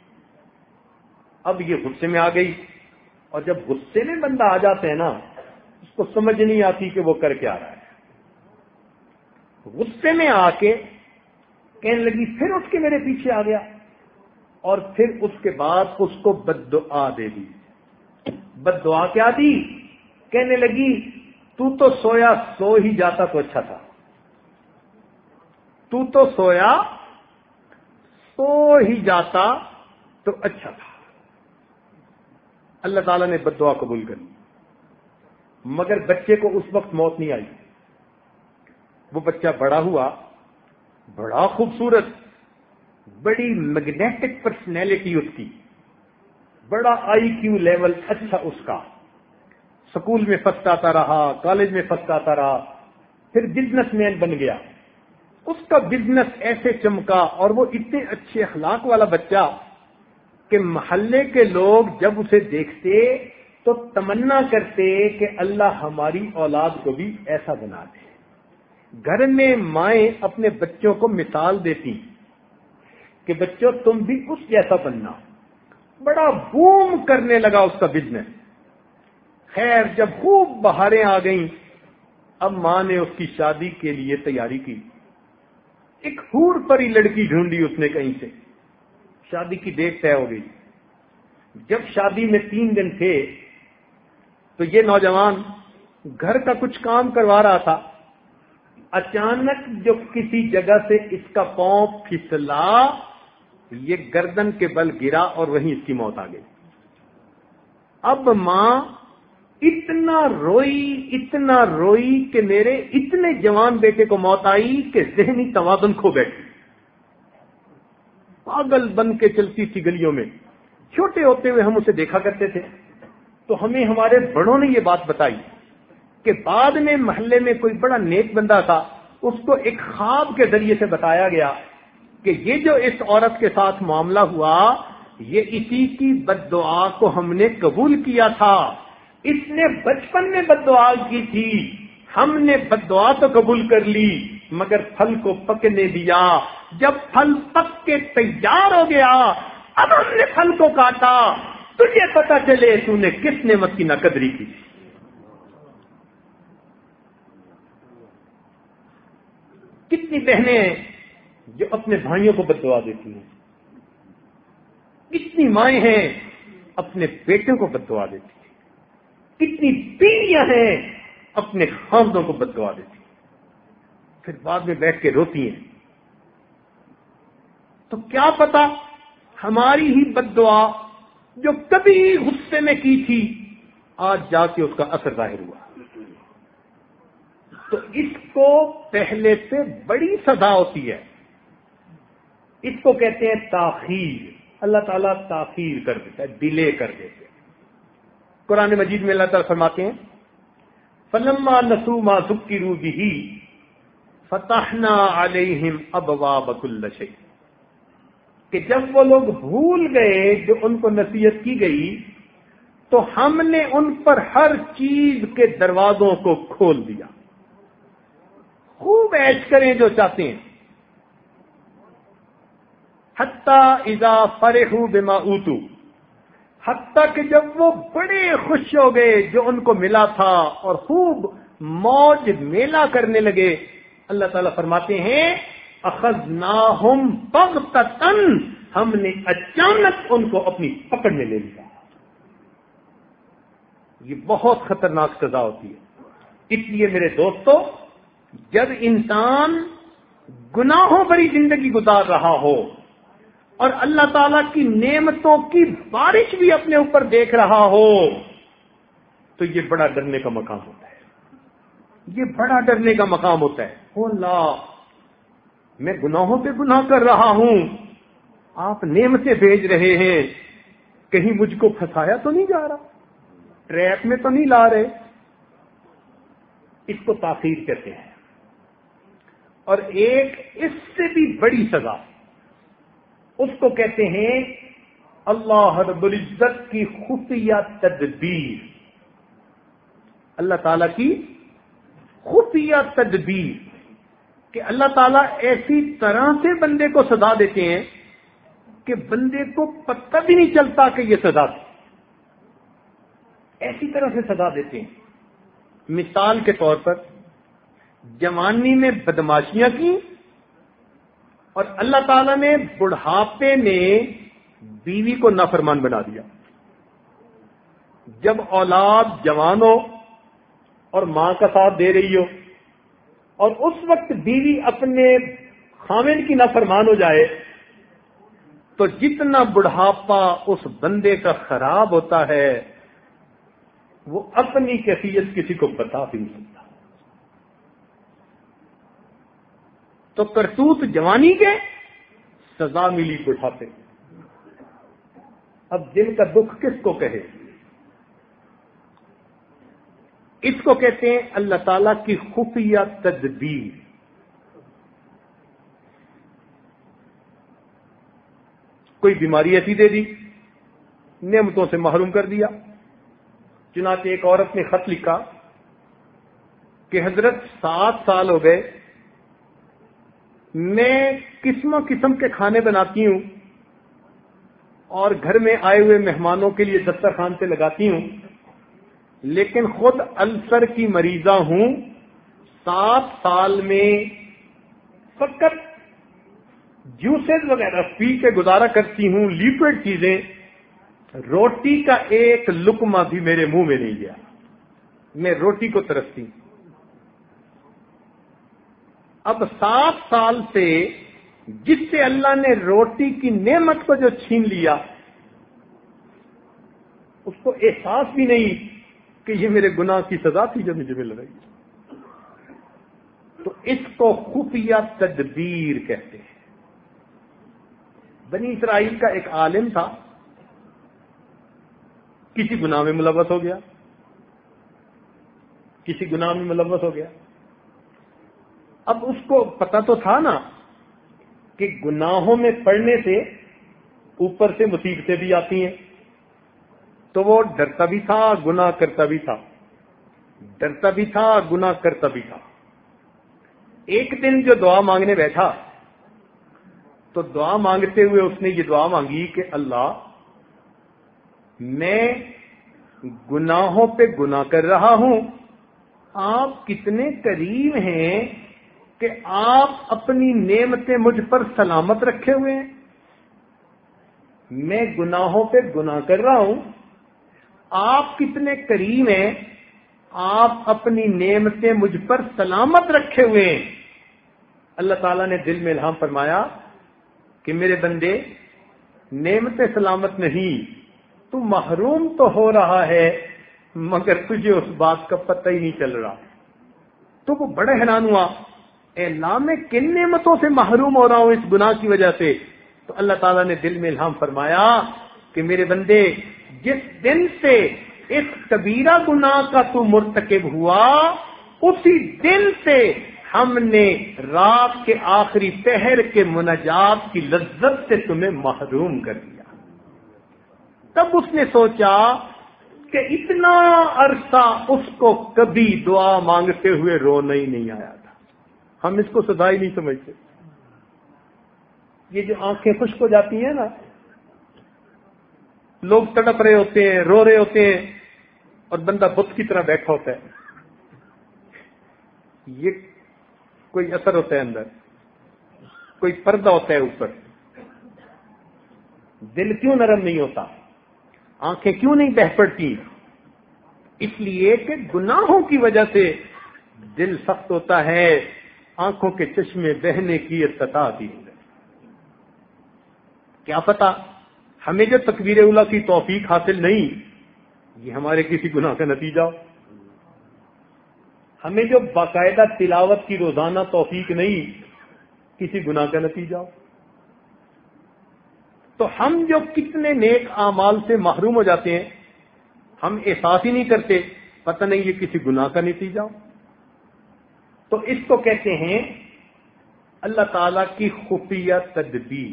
اب یہ غصے میں آ گئی. اور جب غصے میں بندہ آ جاتا ہے نا، اس کو سمجھ نہیں آتی کہ وہ کر کے آ رہا ہے. غصے میں آ کے کہنے لگی پھر اٹھ کے میرے پیچھے آ گیا. اور پھر اس کے بعد اس کو بد دعا دے دی. بد دعا کیا دی؟ کہنے لگی تو تو سویا سو ہی جاتا تو اچھا تھا. تو تو سویا سو ہی جاتا تو اچھا تھا. اللہ تعالیٰ نے بد دعا قبول کر لی، مگر بچے کو اس وقت موت نہیں آئی. وہ بچہ بڑا ہوا، بڑا خوبصورت، بڑی میگنیٹک پرسنالٹی اس کی، بڑا آئی کیو لیول اچھا اس کا، سکول میں فرسٹ آتا رہا، کالج میں فرسٹ آتا رہا، پھر بزنس مین بن گیا. اس کا بزنس ایسے چمکا اور وہ اتنے اچھے اخلاق والا بچہ کہ محلے کے لوگ جب اسے دیکھتے تو تمنا کرتے کہ اللہ ہماری اولاد کو بھی ایسا بنا دے. گھر میں مائیں اپنے بچوں کو مثال دیتی کہ بچوں تم بھی اس جیسا بننا. بڑا بوم کرنے لگا اس کا بزنس. خیر جب خوب بہاریں آ گئیں، اب ماں نے اس کی شادی کے لیے تیاری کی. ایک حور پری لڑکی ڈھونڈی اس نے کہیں سے، شادی کی ڈیٹ طے ہو گئی. جب شادی میں تین دن تھے تو یہ نوجوان گھر کا کچھ کام کروا رہا تھا. اچانک جو کسی جگہ سے اس کا پاؤں پھسلا، یہ گردن کے بل گرا اور وہیں اس کی موت آ گئی. اب ماں اتنا روئی اتنا روئی کہ میرے اتنے جوان بیٹے کو موت آئی کہ ذہنی توازن کھو بیٹھی. پاگل بن کے چلتی تھی گلیوں میں. چھوٹے ہوتے ہوئے ہم اسے دیکھا کرتے تھے تو ہمیں ہمارے بڑوں نے یہ بات بتائی کہ بعد میں محلے میں کوئی بڑا نیک بندہ تھا، اس کو ایک خواب کے ذریعے سے بتایا گیا کہ یہ جو اس عورت کے ساتھ معاملہ ہوا یہ اسی کی بد دعا کو ہم نے قبول کیا تھا. اس نے بچپن میں بد دعا کی تھی، ہم نے بد دعا تو قبول کر لی مگر پھل کو پکنے دیا. جب پھل پک کے تیار ہو گیا اب ہم نے پھل کو کاٹا، تجھے پتا چلے تو نے کس نعمت کی ناقدری کی. کتنی بہنیں ہیں جو اپنے بھائیوں کو بد دعا دیتی ہیں، کتنی مائیں ہیں اپنے بیٹوں کو بد دعا دیتی ہیں، کتنی بیویاں ہیں اپنے خاندوں کو بد دعا دیتی ہیں، پھر بعد میں بیٹھ کے روتی ہیں. تو کیا پتا ہماری ہی بد دعا جو کبھی غصے میں کی تھی آج جا کے اس کا اثر ظاہر ہوا. تو اس کو پہلے سے بڑی سزا ہوتی ہے. اس کو کہتے ہیں تاخیر. اللہ تعالیٰ تاخیر کر دیتا ہے، ڈیلے کر دیتے ہیں. قرآن مجید میں اللہ تعالیٰ فرماتے ہیں فَلَمَّا نَسُوا مَا ذُكِّرُوا بِهِ فَتَحْنَا عَلَيْهِمْ أَبْوَابَ كُلِّ شَيْءٍ، کہ جب وہ لوگ بھول گئے جو ان کو نصیحت کی گئی تو ہم نے ان پر ہر چیز کے دروازوں کو کھول دیا. خوب عیش کریں جو چاہتے ہیں. حتی اذا فرحوا بما اوتوا، حتیٰ کہ جب وہ بڑے خوش ہو گئے جو ان کو ملا تھا اور خوب موج میلہ کرنے لگے، اللہ تعالیٰ فرماتے ہیں اخذناہم بغتۃ، ہم نے اچانک ان کو اپنی پکڑ میں لے لیا. یہ بہت خطرناک سزا ہوتی ہے. اس لیے میرے دوستو، جب انسان گناہوں بھری زندگی گزار رہا ہو اور اللہ تعالیٰ کی نعمتوں کی بارش بھی اپنے اوپر دیکھ رہا ہو تو یہ بڑا ڈرنے کا مقام ہوتا ہے. یہ بڑا ڈرنے کا مقام ہوتا ہے. او اللہ، میں گناہوں پہ گناہ کر رہا ہوں، آپ نعمتیں بھیج رہے ہیں، کہیں مجھ کو پھنسایا تو نہیں جا رہا، ٹریپ میں تو نہیں لا رہے. اس کو تاخیر کہتے ہیں. اور ایک اس سے بھی بڑی سزا، اس کو کہتے ہیں اللہ رب العزت کی خفیہ تدبیر. اللہ تعالیٰ کی خفیہ تدبیر کہ اللہ تعالیٰ ایسی طرح سے بندے کو سزا دیتے ہیں کہ بندے کو پتہ بھی نہیں چلتا کہ یہ سزا تھی. ایسی طرح سے سزا دیتے ہیں. مثال کے طور پر جوانی میں بدماشیاں کی اور اللہ تعالیٰ نے بڑھاپے میں بیوی کو نافرمان بنا دیا. جب اولاد جوان ہو اور ماں کا ساتھ دے رہی ہو اور اس وقت بیوی اپنے خاوند کی نافرمان ہو جائے تو جتنا بڑھاپا اس بندے کا خراب ہوتا ہے وہ اپنی کیفیت کسی کو بتا بھی نہیں سکتا. تو کرتوت جوانی کے، سزا ملی بڑھاپے. اب دل کا دکھ کس کو کہے؟ اس کو کہتے ہیں اللہ تعالی کی خفیہ تدبیر. کوئی بیماری ایسی دے دی، نعمتوں سے محروم کر دیا. چنانچہ ایک عورت نے خط لکھا کہ حضرت سات سال ہو گئے، میں قسم قسم کے کھانے بناتی ہوں اور گھر میں آئے ہوئے مہمانوں کے لیے دسترخوان پہ لگاتی ہوں، لیکن خود السر کی مریضہ ہوں. سات سال میں فقط جوسز وغیرہ پی کے گزارا کرتی ہوں، لیکوڈ چیزیں. روٹی کا ایک لقمہ بھی میرے منہ میں نہیں گیا. میں روٹی کو ترستی ہوں. اب سات سال سے جس سے اللہ نے روٹی کی نعمت کو جو چھین لیا، اس کو احساس بھی نہیں کہ یہ میرے گناہ کی سزا تھی جو مجھے مل رہی ہے. تو اس کو خفیہ تدبیر کہتے ہیں. بنی اسرائیل کا ایک عالم تھا، کسی گناہ میں ملوث ہو گیا کسی گناہ میں ملوث ہو گیا اب اس کو پتا تو تھا نا کہ گناہوں میں پڑنے سے اوپر سے مصیبتیں بھی آتی ہیں، تو وہ ڈرتا بھی تھا، گناہ کرتا بھی تھا. ڈرتا بھی تھا، گناہ کرتا بھی تھا. ایک دن جو دعا مانگنے بیٹھا تو دعا مانگتے ہوئے اس نے یہ دعا مانگی کہ اللہ، میں گناہوں پہ گناہ کر رہا ہوں، آپ کتنے کریم ہیں کہ آپ اپنی نعمتیں مجھ پر سلامت رکھے ہوئے ہیں. میں گناہوں پہ گناہ کر رہا ہوں، آپ کتنے کریم ہیں، آپ اپنی نعمتیں مجھ پر سلامت رکھے ہوئے ہیں. اللہ تعالیٰ نے دل میں الہام فرمایا کہ میرے بندے، نعمتیں سلامت نہیں، تو محروم تو ہو رہا ہے مگر تجھے اس بات کا پتہ ہی نہیں چل رہا. تو وہ بڑا حیران ہوا، اے اللہ میں کن نعمتوں سے محروم ہو رہا ہوں اس گناہ کی وجہ سے. تو اللہ تعالیٰ نے دل میں الہام فرمایا کہ میرے بندے، جس دن سے اس کبیرہ گناہ کا تو مرتکب ہوا، اسی دن سے ہم نے رات کے آخری پہر کے مناجات کی لذت سے تمہیں محروم کر دیا. تب اس نے سوچا کہ اتنا عرصہ اس کو کبھی دعا مانگتے ہوئے رونا ہی نہیں آیا تھا. ہم اس کو سزا ہی نہیں سمجھتے. یہ جو آنکھیں خشک ہو جاتی ہیں نا، لوگ تڑپ رہے ہوتے ہیں، رو رہے ہوتے ہیں، اور بندہ بت کی طرح بیٹھا ہوتا ہے. یہ کوئی اثر ہوتا ہے اندر، کوئی پردہ ہوتا ہے اوپر. دل کیوں نرم نہیں ہوتا؟ آنکھیں کیوں نہیں بہہ پڑتی؟ اس لیے کہ گناہوں کی وجہ سے دل سخت ہوتا ہے، آنکھوں کے چشمے بہنے کی استطاعت ہی نہیں. کیا پتا ہمیں جو تکبیر اولیٰ کی توفیق حاصل نہیں، یہ ہمارے کسی گناہ کا نتیجہ ہو. ہمیں جو باقاعدہ تلاوت کی روزانہ توفیق نہیں، کسی گناہ کا نتیجہ ہو. تو ہم جو کتنے نیک اعمال سے محروم ہو جاتے ہیں، ہم احساس ہی نہیں کرتے، پتہ نہیں یہ کسی گناہ کا نتیجہ ہو. تو اس کو کہتے ہیں اللہ تعالی کی خفیہ تدبیر.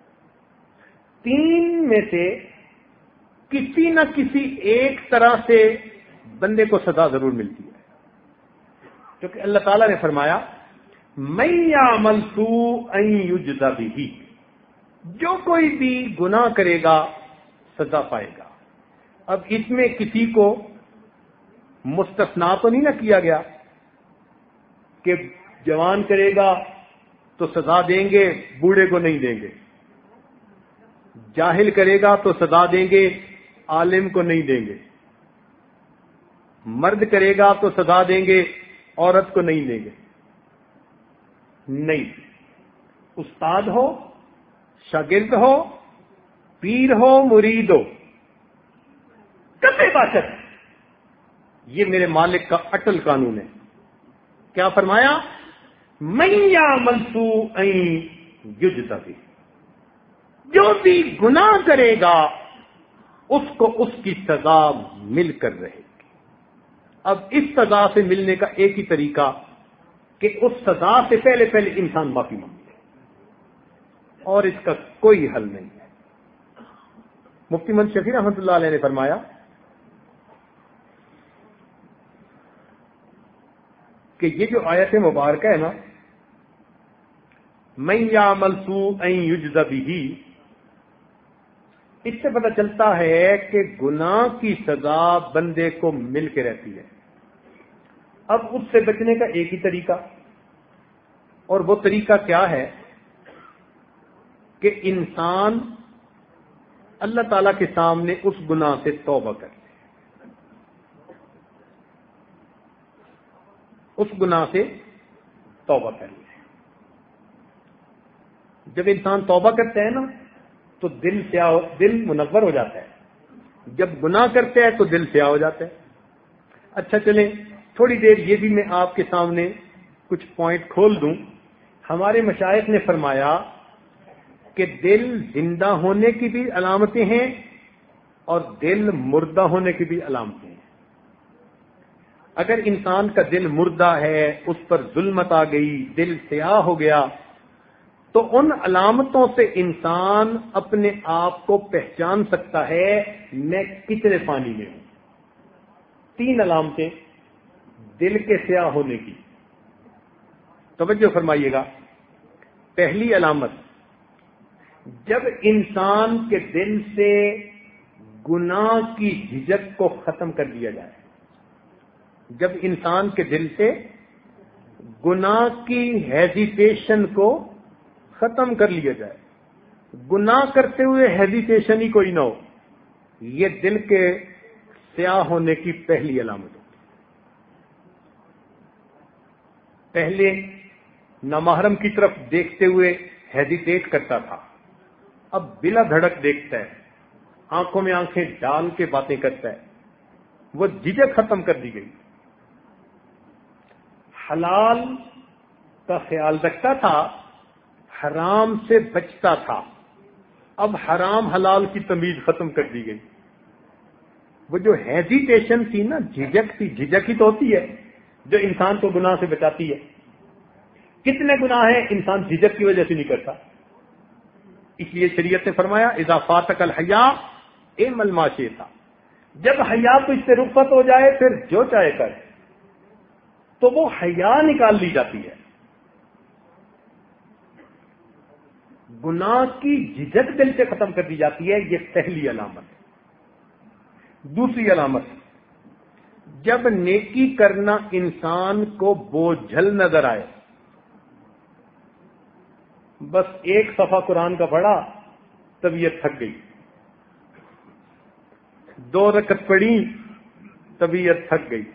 تین میں سے کسی نہ کسی ایک طرح سے بندے کو سزا ضرور ملتی ہے، کیونکہ اللہ تعالیٰ نے فرمایا مَن یعمل سوءًا یجز بہ، جو کوئی بھی گناہ کرے گا سزا پائے گا. اب اس میں کسی کو مستثنا تو نہیں نہ کیا گیا کہ جوان کرے گا تو سزا دیں گے، بوڑھے کو نہیں دیں گے. جاہل کرے گا تو سزا دیں گے، عالم کو نہیں دیں گے. مرد کرے گا تو سزا دیں گے، عورت کو نہیں دیں گے. نہیں، استاد ہو، شاگرد ہو، پیر ہو مرید ہو کتے باشد، یہ میرے مالک کا اٹل قانون ہے. کیا فرمایا؟ من یعمل سوءا یجزا بہ، جو بھی گناہ کرے گا اس کو اس کی سزا مل کر رہے گی. اب اس سزا سے ملنے کا ایک ہی طریقہ کہ اس سزا سے پہلے پہلے انسان معافی مانگے، اور اس کا کوئی حل نہیں ہے. مفتی محمد شفیع رحمۃ اللہ علیہ نے فرمایا کہ یہ جو آیت مبارکہ ہے نا، من یعمل سوءا یجزا بہ، اس سے پتہ چلتا ہے کہ گناہ کی سزا بندے کو مل کے رہتی ہے. اب اس سے بچنے کا ایک ہی طریقہ، اور وہ طریقہ کیا ہے کہ انسان اللہ تعالی کے سامنے اس گناہ سے توبہ کرے، اس گناہ سے توبہ کرے. جب انسان توبہ کرتا ہے نا تو دل سیاہ، دل منور ہو جاتا ہے. جب گناہ کرتا ہے تو دل سیاہ ہو جاتا ہے. اچھا چلیں تھوڑی دیر یہ بھی میں آپ کے سامنے کچھ پوائنٹ کھول دوں. ہمارے مشائخ نے فرمایا کہ دل زندہ ہونے کی بھی علامتیں ہیں اور دل مردہ ہونے کی بھی علامتیں ہیں. اگر انسان کا دل مردہ ہے، اس پر ظلمت آ گئی، دل سیاہ ہو گیا، تو ان علامتوں سے انسان اپنے آپ کو پہچان سکتا ہے میں کتنے پانی میں ہوں. تین علامتیں دل کے سیاہ ہونے کی، توجہ فرمائیے گا. پہلی علامت، جب انسان کے دل سے گناہ کی جھجک کو ختم کر دیا جائے، جب انسان کے دل سے گناہ کی ہیزیٹیشن کو ختم کر لیا جائے، گناہ کرتے ہوئے ہیزیٹیشن ہی کوئی نہ ہو، یہ دل کے سیاہ ہونے کی پہلی علامت ہوتی. پہلے نامحرم کی طرف دیکھتے ہوئے ہیزیٹیٹ کرتا تھا، اب بلا دھڑک دیکھتا ہے، آنکھوں میں آنکھیں ڈال کے باتیں کرتا ہے. وہ جھجک ختم کر دی گئی. حلال کا خیال رکھتا تھا، حرام سے بچتا تھا، اب حرام حلال کی تمیز ختم کر دی گئی. وہ جو ہیزیٹیشن تھی نا، جھجک تھی، جھجک ہی تو ہوتی ہے جو انسان کو گناہ سے بچاتی ہے. کتنے گناہ ہیں انسان جھجک کی وجہ سے نہیں کرتا. اس لیے شریعت نے فرمایا اذا فاتک الحیا اعمل ما شئت، جب حیا تو اس سے رخصت ہو جائے پھر جو چاہے کر. تو وہ حیا نکال لی جاتی ہے. گناہ کی جھجک دل سے ختم کر دی جاتی ہے. یہ پہلی علامت. دوسری علامت، جب نیکی کرنا انسان کو بوجھل نظر آئے، بس ایک صفحہ قرآن کا پڑھا طبیعت تھک گئی، دو رکعت پڑھی طبیعت تھک گئی،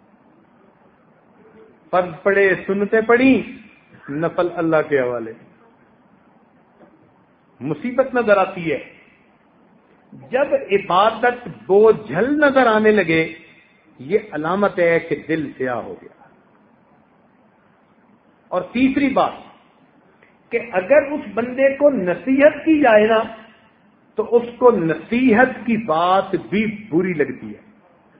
فرض پڑھے سنتیں پڑھی نفل اللہ کے حوالے، مصیبت نظر آتی ہے. جب عبادت بوجھل نظر آنے لگے، یہ علامت ہے کہ دل سیاہ ہو گیا. اور تیسری بات کہ اگر اس بندے کو نصیحت کی جائے نا تو اس کو نصیحت کی بات بھی بری لگتی ہے.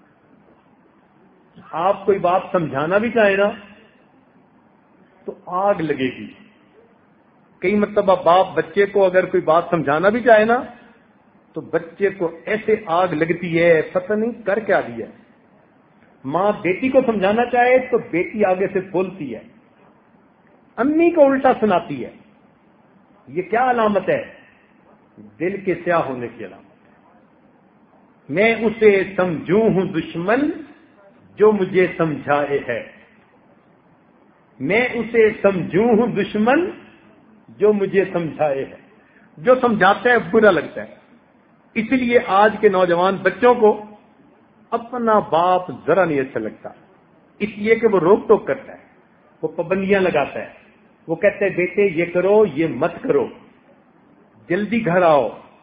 آپ کوئی بات سمجھانا بھی چاہیں نا تو آگ لگے گی. کئی مرتبہ باپ بچے کو اگر کوئی بات سمجھانا بھی چاہے نا تو بچے کو ایسے آگ لگتی ہے، پتہ نہیں کر کیا دیا. ماں بیٹی کو سمجھانا چاہے تو بیٹی آگے سے بولتی ہے، امی کو الٹا سناتی ہے. یہ کیا علامت ہے؟ دل کے سیاہ ہونے کی علامت ہے. میں اسے سمجھوں ہوں دشمن جو مجھے سمجھائے ہے، میں اسے سمجھوں ہوں دشمن جو مجھے سمجھائے ہے. جو سمجھاتا ہے برا لگتا ہے. اس لیے آج کے نوجوان بچوں کو اپنا باپ ذرا نہیں اچھا لگتا، اس لیے کہ وہ روک ٹوک کرتا ہے، وہ پابندیاں لگاتا ہے. وہ کہتے ہیں بیٹے یہ کرو، یہ مت کرو، جلدی گھر آؤ،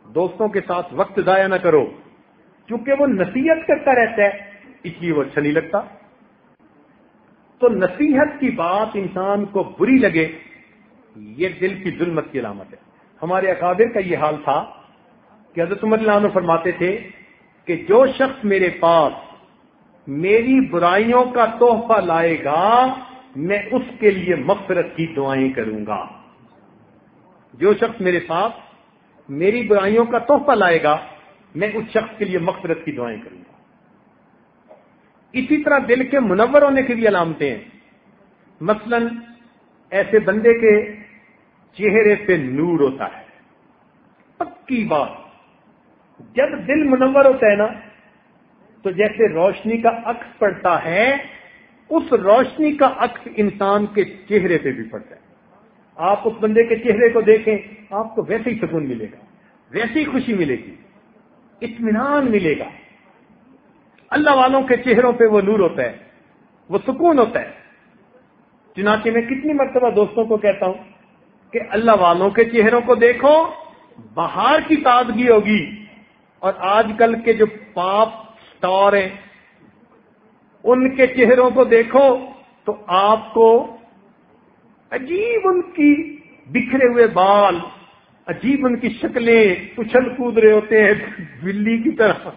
دوستوں کے ساتھ وقت ضائع نہ کرو، چونکہ وہ نصیحت کرتا رہتا ہے اس لیے وہ اچھا نہیں لگتا۔ تو نصیحت کی بات انسان کو بری لگے، یہ دل کی ظلمت کی علامت ہے۔ ہمارے اکابر کا یہ حال تھا کہ حضرت عمر رضی اللہ عنہ فرماتے تھے کہ جو شخص میرے پاس میری برائیوں کا تحفہ لائے گا میں اس کے لیے مغفرت کی دعائیں کروں گا۔ جو شخص میرے پاس میری برائیوں کا تحفہ لائے گا میں اس شخص کے لیے مغفرت کی دعائیں کروں گا۔ اسی طرح دل کے منور ہونے کی بھی علامتیں ہیں۔ مثلا ایسے بندے کے چہرے پہ نور ہوتا ہے، پکی بات، جب دل منور ہوتا ہے نا تو جیسے روشنی کا عکس پڑتا ہے اس روشنی کا عکس انسان کے چہرے پہ بھی پڑتا ہے۔ آپ اس بندے کے چہرے کو دیکھیں آپ کو ویسے ہی سکون ملے گا، ویسے ہی خوشی ملے گی، اطمینان ملے گا۔ اللہ والوں کے چہروں پہ وہ نور ہوتا ہے، وہ سکون ہوتا ہے۔ چنانچہ میں کتنی مرتبہ دوستوں کو کہتا ہوں کہ اللہ والوں کے چہروں کو دیکھو بہار کی تازگی ہوگی، اور آج کل کے جو پاپ سٹار ہیں ان کے چہروں کو دیکھو تو آپ کو عجیب ان کی بکھرے ہوئے بال، عجیب ان کی شکلیں، اچھل کود رہے ہوتے ہیں بلی کی طرح،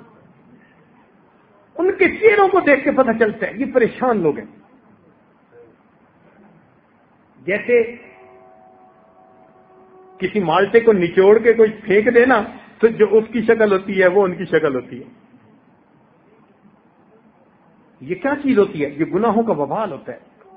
ان کے چہروں کو دیکھ کے پتہ چلتا ہے یہ پریشان لوگ ہیں۔ جیسے کسی مالٹے کو نچوڑ کے کوئی پھینک دینا تو جو اس کی شکل ہوتی ہے وہ ان کی شکل ہوتی ہے۔ یہ کیا چیز ہوتی ہے؟ یہ گناہوں کا وبال ہوتا ہے۔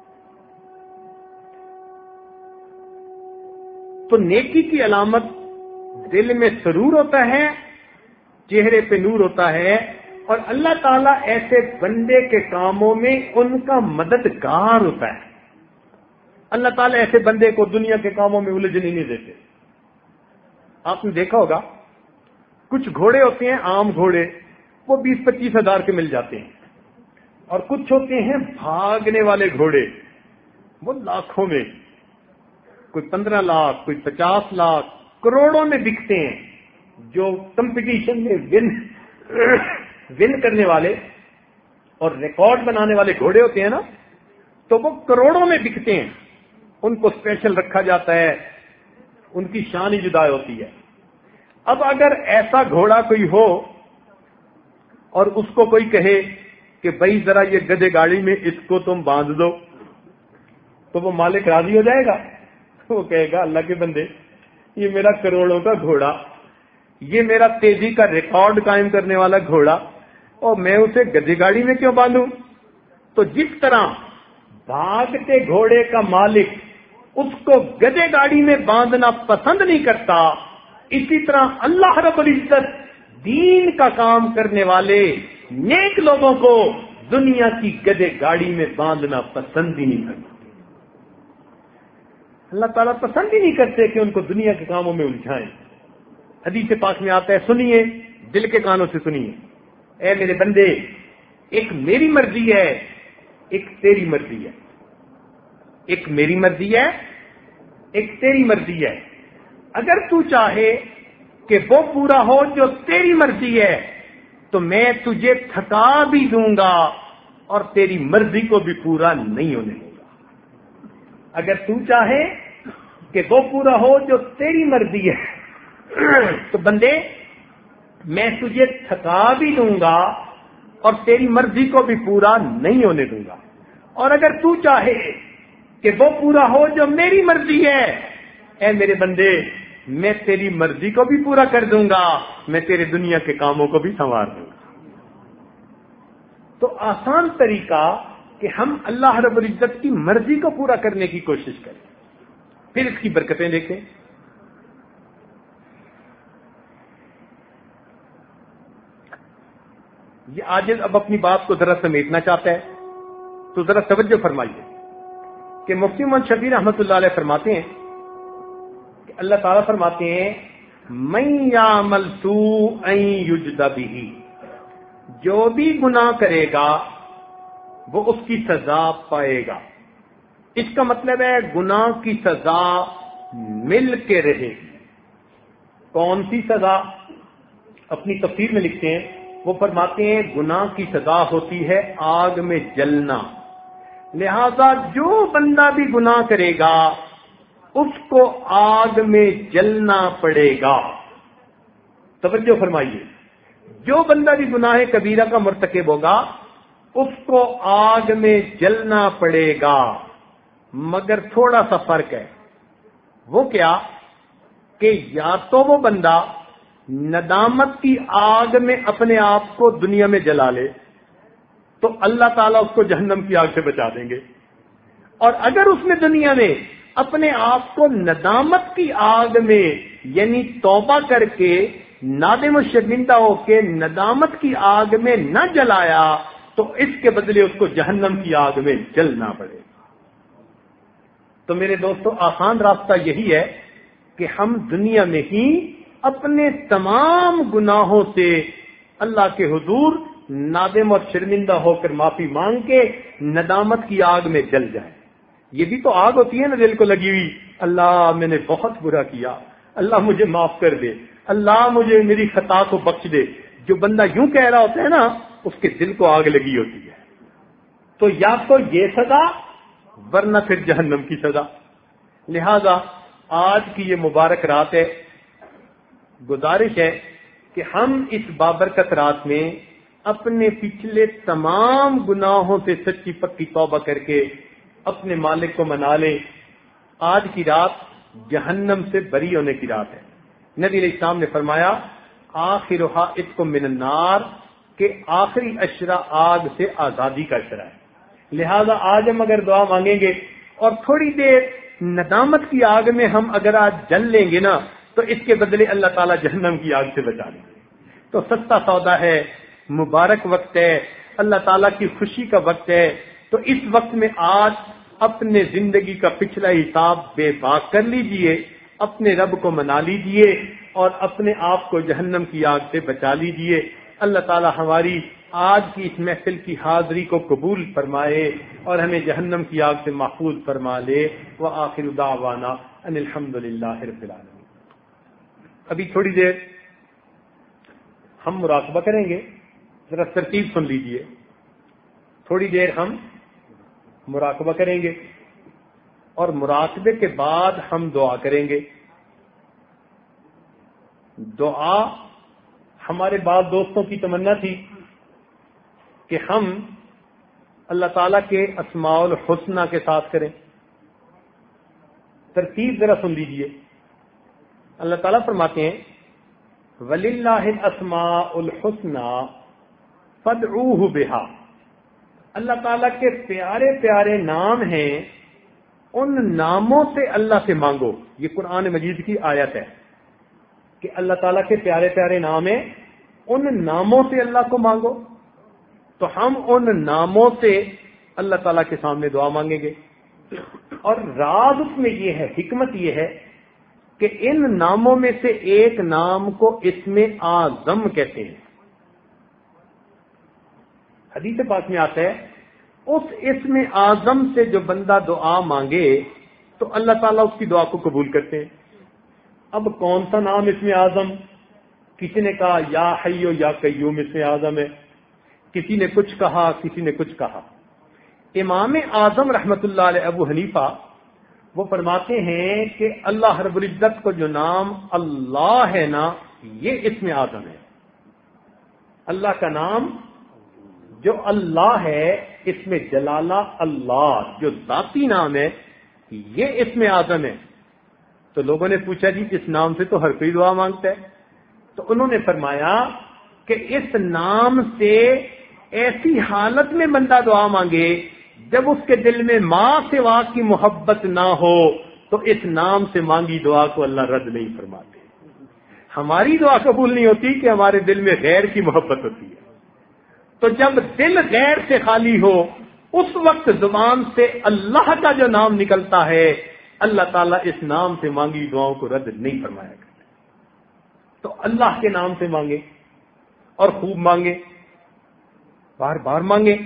تو نیکی کی علامت دل میں سرور ہوتا ہے، چہرے پہ نور ہوتا ہے، اور اللہ تعالیٰ ایسے بندے کے کاموں میں ان کا مددگار ہوتا ہے۔ اللہ تعالیٰ ایسے بندے کو دنیا کے کاموں میں الجھنے نہیں دیتے۔ آپ نے دیکھا ہوگا کچھ گھوڑے ہوتے ہیں عام گھوڑے، وہ بیس پچیس ہزار کے مل جاتے ہیں، اور کچھ ہوتے ہیں بھاگنے والے گھوڑے، وہ لاکھوں میں، کوئی پندرہ لاکھ کوئی پچاس لاکھ کروڑوں میں بکتے ہیں۔ جو کمپٹیشن میں ون ون کرنے والے اور ریکارڈ بنانے والے گھوڑے ہوتے ہیں نا تو وہ کروڑوں میں بکتے ہیں، ان کو اسپیشل رکھا جاتا ہے، ان کی شان ہی جدا ہوتی ہے۔ اب اگر ایسا گھوڑا کوئی ہو اور اس کو کوئی کہے کہ بھائی ذرا یہ گدھے گاڑی میں اس کو تم باندھ دو، تو وہ مالک راضی ہو جائے گا؟ وہ کہے گا اللہ کے بندے یہ میرا کروڑوں کا گھوڑا، یہ میرا تیزی کا ریکارڈ قائم کرنے والا گھوڑا، اور میں اسے گدھے گاڑی میں کیوں باندھوں؟ تو جس طرح بھاگتے گھوڑے کا مالک اس کو گدھے گاڑی میں باندھنا پسند نہیں کرتا، اسی طرح اللہ رب العزت دین کا کام کرنے والے نیک لوگوں کو دنیا کی گدھے گاڑی میں باندھنا پسند ہی نہیں کرتا۔ اللہ تعالیٰ پسند ہی نہیں کرتے کہ ان کو دنیا کے کاموں میں الجھائیں۔ حدیث پاک میں آتا ہے، سنیے دل کے کانوں سے سنیے، اے میرے بندے ایک میری مرضی ہے ایک تیری مرضی ہے، ایک میری مرضی ہے ایک تیری مرضی ہے۔ اگر تو چاہے کہ وہ پورا ہو جو تیری مرضی ہے تو میں تجھے تھکا بھی دوں گا اور تیری مرضی کو بھی پورا نہیں ہونے دوں گا۔ اگر تو چاہے کہ وہ پورا ہو جو تیری مرضی ہے تو بندے میں تجھے تھکا بھی دوں گا اور تیری مرضی کو بھی پورا نہیں ہونے دوں گا۔ اور اگر تو چاہے کہ وہ پورا ہو جو میری مرضی ہے، اے میرے بندے میں تیری مرضی کو بھی پورا کر دوں گا، میں تیرے دنیا کے کاموں کو بھی سنوار دوں گا۔ تو آسان طریقہ کہ ہم اللہ رب العزت کی مرضی کو پورا کرنے کی کوشش کریں، پھر اس کی برکتیں دیکھیں۔ یہ عاجز اب اپنی بات کو ذرا سمیٹنا چاہتا ہے تو ذرا توجہ فرمائیے کہ مفتی محمد شفیع رحمۃ اللہ علیہ فرماتے ہیں کہ اللہ تعالیٰ فرماتے ہیں من یعمل سوءا یجز بہ، جو بھی گناہ کرے گا وہ اس کی سزا پائے گا۔ اس کا مطلب ہے گناہ کی سزا مل کے رہے گی، کون سی سزا؟ اپنی تفسیر میں لکھتے ہیں، وہ فرماتے ہیں گناہ کی سزا ہوتی ہے آگ میں جلنا، لہذا جو بندہ بھی گناہ کرے گا اس کو آگ میں جلنا پڑے گا۔ توجہ فرمائیے، جو بندہ بھی گناہ کبیرہ کا مرتکب ہوگا اس کو آگ میں جلنا پڑے گا، مگر تھوڑا سا فرق ہے۔ وہ کیا کہ یا تو وہ بندہ ندامت کی آگ میں اپنے آپ کو دنیا میں جلا لے تو اللہ تعالیٰ اس کو جہنم کی آگ سے بچا دیں گے، اور اگر اس نے دنیا میں اپنے آپ کو ندامت کی آگ میں یعنی توبہ کر کے نادم و شرمندہ ہو کے ندامت کی آگ میں نہ جلایا تو اس کے بدلے اس کو جہنم کی آگ میں جلنا پڑے گا۔ تو میرے دوستو، آسان راستہ یہی ہے کہ ہم دنیا میں ہی اپنے تمام گناہوں سے اللہ کے حضور نادم اور شرمندہ ہو کر معافی مانگ کے ندامت کی آگ میں جل جائے۔ یہ بھی تو آگ ہوتی ہے نا دل کو لگی ہوئی، اللہ میں نے بہت برا کیا، اللہ مجھے معاف کر دے، اللہ مجھے میری خطا کو بخش دے۔ جو بندہ یوں کہہ رہا ہوتا ہے نا اس کے دل کو آگ لگی ہوتی ہے۔ تو یا تو یہ سزا ورنہ پھر جہنم کی سزا۔ لہذا آج کی یہ مبارک رات ہے، گزارش ہے کہ ہم اس بابرکت رات میں اپنے پچھلے تمام گناہوں سے سچی پکی توبہ کر کے اپنے مالک کو منا لیں۔ آج کی رات جہنم سے بری ہونے کی رات ہے۔ نبی علیہ السلام نے فرمایا آخرھا عتق من النار، کہ آخری اشرا آگ سے آزادی کا اشرا ہے۔ لہذا آج ہم اگر دعا مانگیں گے اور تھوڑی دیر ندامت کی آگ میں ہم اگر آج جل لیں گے نا تو اس کے بدلے اللہ تعالیٰ جہنم کی آگ سے بچا لیں گے۔ تو سستا سودا ہے، مبارک وقت ہے، اللہ تعالیٰ کی خوشی کا وقت ہے۔ تو اس وقت میں آج اپنے زندگی کا پچھلا حساب بے باک کر لیجئے، اپنے رب کو منا لیجئے اور اپنے آپ کو جہنم کی آگ سے بچا لیجئے۔ اللہ تعالیٰ ہماری آج کی اس محفل کی حاضری کو قبول فرمائے اور ہمیں جہنم کی آگ سے محفوظ فرما لے۔ وآخر دعوانا ان الحمد للہ رب العالمین۔ ابھی تھوڑی دیر ہم مراقبہ کریں گے، ذرا ترتیب سن لیجئے۔ تھوڑی دیر ہم مراقبہ کریں گے اور مراقبے کے بعد ہم دعا کریں گے۔ دعا ہمارے بعض دوستوں کی تمنا تھی کہ ہم اللہ تعالیٰ کے اسماء الحسنہ کے ساتھ کریں۔ ترتیب ذرا سن لیجئے۔ اللہ تعالیٰ فرماتے ہیں وَلِلَّهِ الْأَسْمَاءُ الْحُسْنَى فَادْعُوهُ بِهَا، اللہ تعالیٰ کے پیارے پیارے نام ہیں، ان ناموں سے اللہ سے مانگو۔ یہ قرآن مجید کی آیت ہے کہ اللہ تعالیٰ کے پیارے پیارے نام ہیں، ان ناموں سے اللہ کو مانگو۔ تو ہم ان ناموں سے اللہ تعالیٰ کے سامنے دعا مانگیں گے، اور راز اس میں یہ ہے، حکمت یہ ہے کہ ان ناموں میں سے ایک نام کو اسم اعظم کہتے ہیں۔ حدیث پاک میں آتا ہے اس اسم اعظم سے جو بندہ دعا مانگے تو اللہ تعالیٰ اس کی دعا کو قبول کرتے ہیں۔ اب کون سا نام اسم اعظم؟ کسی نے کہا یا حیو یا قیوم اسم اعظم ہے، کسی نے کچھ کہا، کسی نے کچھ کہا۔ امام اعظم رحمت اللہ علیہ ابو حنیفہ وہ فرماتے ہیں کہ اللہ رب العزت کو جو نام اللہ ہے نا، یہ اسم اعظم ہے۔ اللہ کا نام جو اللہ ہے، اس میں جلالہ اللہ جو ذاتی نام ہے، یہ اسم اعظم ہے۔ تو لوگوں نے پوچھا جی اس نام سے تو ہر کوئی دعا مانگتا ہے، تو انہوں نے فرمایا کہ اس نام سے ایسی حالت میں بندہ دعا مانگے جب اس کے دل میں ماں سوا کی محبت نہ ہو تو اس نام سے مانگی دعا کو اللہ رد نہیں فرماتے۔ ہماری دعا قبول نہیں ہوتی کہ ہمارے دل میں غیر کی محبت ہوتی ہے۔ تو جب دل غیر سے خالی ہو اس وقت زبان سے اللہ کا جو نام نکلتا ہے، اللہ تعالیٰ اس نام سے مانگی دعاؤں کو رد نہیں فرمایا کرتے۔ تو اللہ کے نام سے مانگے اور خوب مانگے، بار بار مانگے۔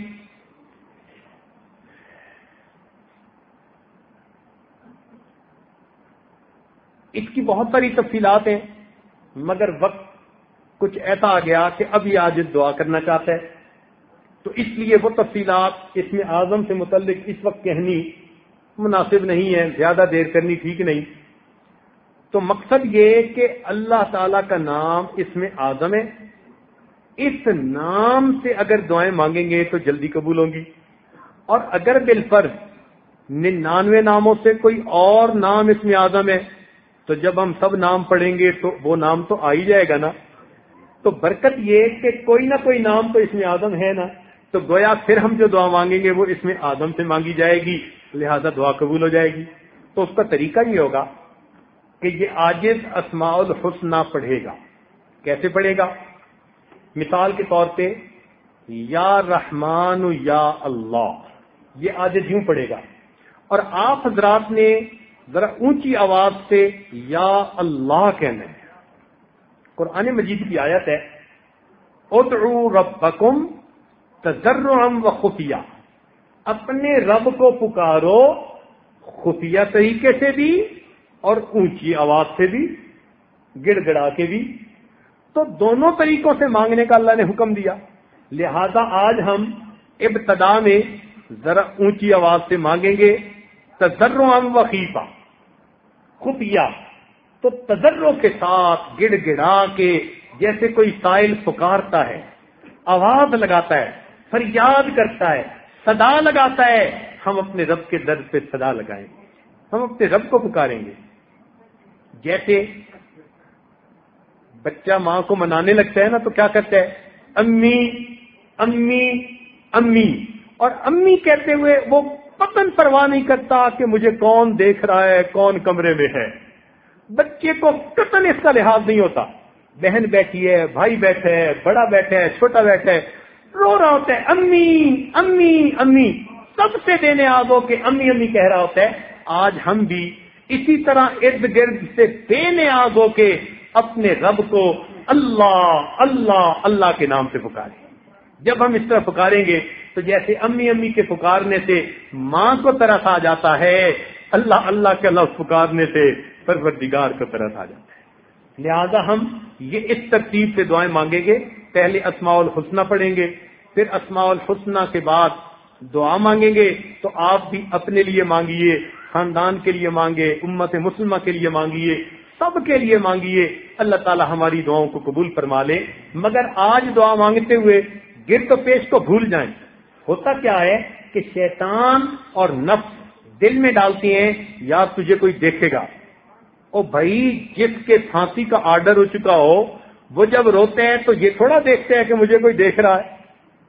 اس کی بہت ساری تفصیلات ہیں، مگر وقت کچھ ایسا آ گیا کہ اب یہ عاجز دعا کرنا چاہتا ہے، تو اس لیے وہ تفصیلات اس میں اعظم سے متعلق اس وقت کہنی مناسب نہیں ہے، زیادہ دیر کرنی ٹھیک نہیں۔ تو مقصد یہ کہ اللہ تعالی کا نام اس میں اعظم ہے، اس نام سے اگر دعائیں مانگیں گے تو جلدی قبول ہوں گی، اور اگر بالفرض ننانوے ناموں سے کوئی اور نام اس میں اعظم ہے تو جب ہم سب نام پڑھیں گے تو وہ نام تو آ ہی جائے گا نا۔ تو برکت یہ کہ کوئی نہ کوئی نام تو اس میں اعظم ہے نا، تو گویا پھر ہم جو دعا مانگیں گے وہ اس میں اعظم سے مانگی جائے گی، لہذا دعا قبول ہو جائے گی۔ تو اس کا طریقہ یہ ہوگا کہ یہ عاجز اسماء الحسنہ پڑھے گا۔ کیسے پڑھے گا؟ مثال کے طور پہ یا رحمان یا اللہ، یہ عاجز یوں پڑھے گا، اور آپ حضرات نے ذرا اونچی آواز سے یا اللہ کہنا ہے۔ قرآن مجید کی آیت ہے ادعوا ربکم تضرعا وخفیہ، اپنے رب کو پکارو خفیہ طریقے سے بھی اور اونچی آواز سے بھی، گڑ گڑا کے بھی۔ تو دونوں طریقوں سے مانگنے کا اللہ نے حکم دیا، لہذا آج ہم ابتدا میں ذرا اونچی آواز سے مانگیں گے تضرعا وخیفہ، خفیہ۔ تو تضرع کے ساتھ گڑ گڑا کے، جیسے کوئی سائل پکارتا ہے، آواز لگاتا ہے، فریاد کرتا ہے، صدا لگاتا ہے، ہم اپنے رب کے در پہ صدا لگائیں گے، ہم اپنے رب کو پکاریں گے۔ جیسے بچہ ماں کو منانے لگتا ہے نا تو کیا کرتا ہے؟ امی امی امی، اور امی کہتے ہوئے وہ پتن پرواہ نہیں کرتا کہ مجھے کون دیکھ رہا ہے، کون کمرے میں ہے۔ بچے کو قطعاً اس کا لحاظ نہیں ہوتا، بہن بیٹھی ہے، بھائی بیٹھا ہے، بڑا بیٹھا ہے، چھوٹا بیٹھا ہے، رو رہا ہوتا ہے امی امی امی، سب سے دینے آگو کہ امی امی کہہ رہا ہوتا ہے۔ آج ہم بھی اسی طرح ارد گرد سے بے نیاز ہو کے اپنے رب کو اللہ اللہ اللہ کے نام سے پکاریں۔ جب ہم اس طرح پکاریں گے تو جیسے امی امی کے پکارنے سے ماں کو ترس آ جاتا ہے، اللہ اللہ کے لفظ پکارنے سے پروردگار کو ترس آ جاتا ہے۔ لہذا ہم یہ اس ترتیب سے دعائیں مانگیں گے، پہلے اسماء الحسنہ پڑھیں گے، پھر اسماء الحسنہ کے بعد دعا مانگیں گے۔ تو آپ بھی اپنے لیے مانگیے، خاندان کے لیے مانگے، امت مسلمہ کے لیے مانگیے، سب کے لیے مانگیے، اللہ تعالی ہماری دعاؤں کو قبول فرما لے۔ مگر آج دعا مانگتے ہوئے گرد و پیش کو بھول جائیں۔ ہوتا کیا ہے کہ شیطان اور نفس دل میں ڈالتی ہیں یا تجھے کوئی دیکھے گا۔ او بھائی، جس کے پھانسی کا آرڈر ہو چکا ہو وہ جب روتے ہیں تو یہ تھوڑا دیکھتے ہیں کہ مجھے کوئی دیکھ رہا ہے،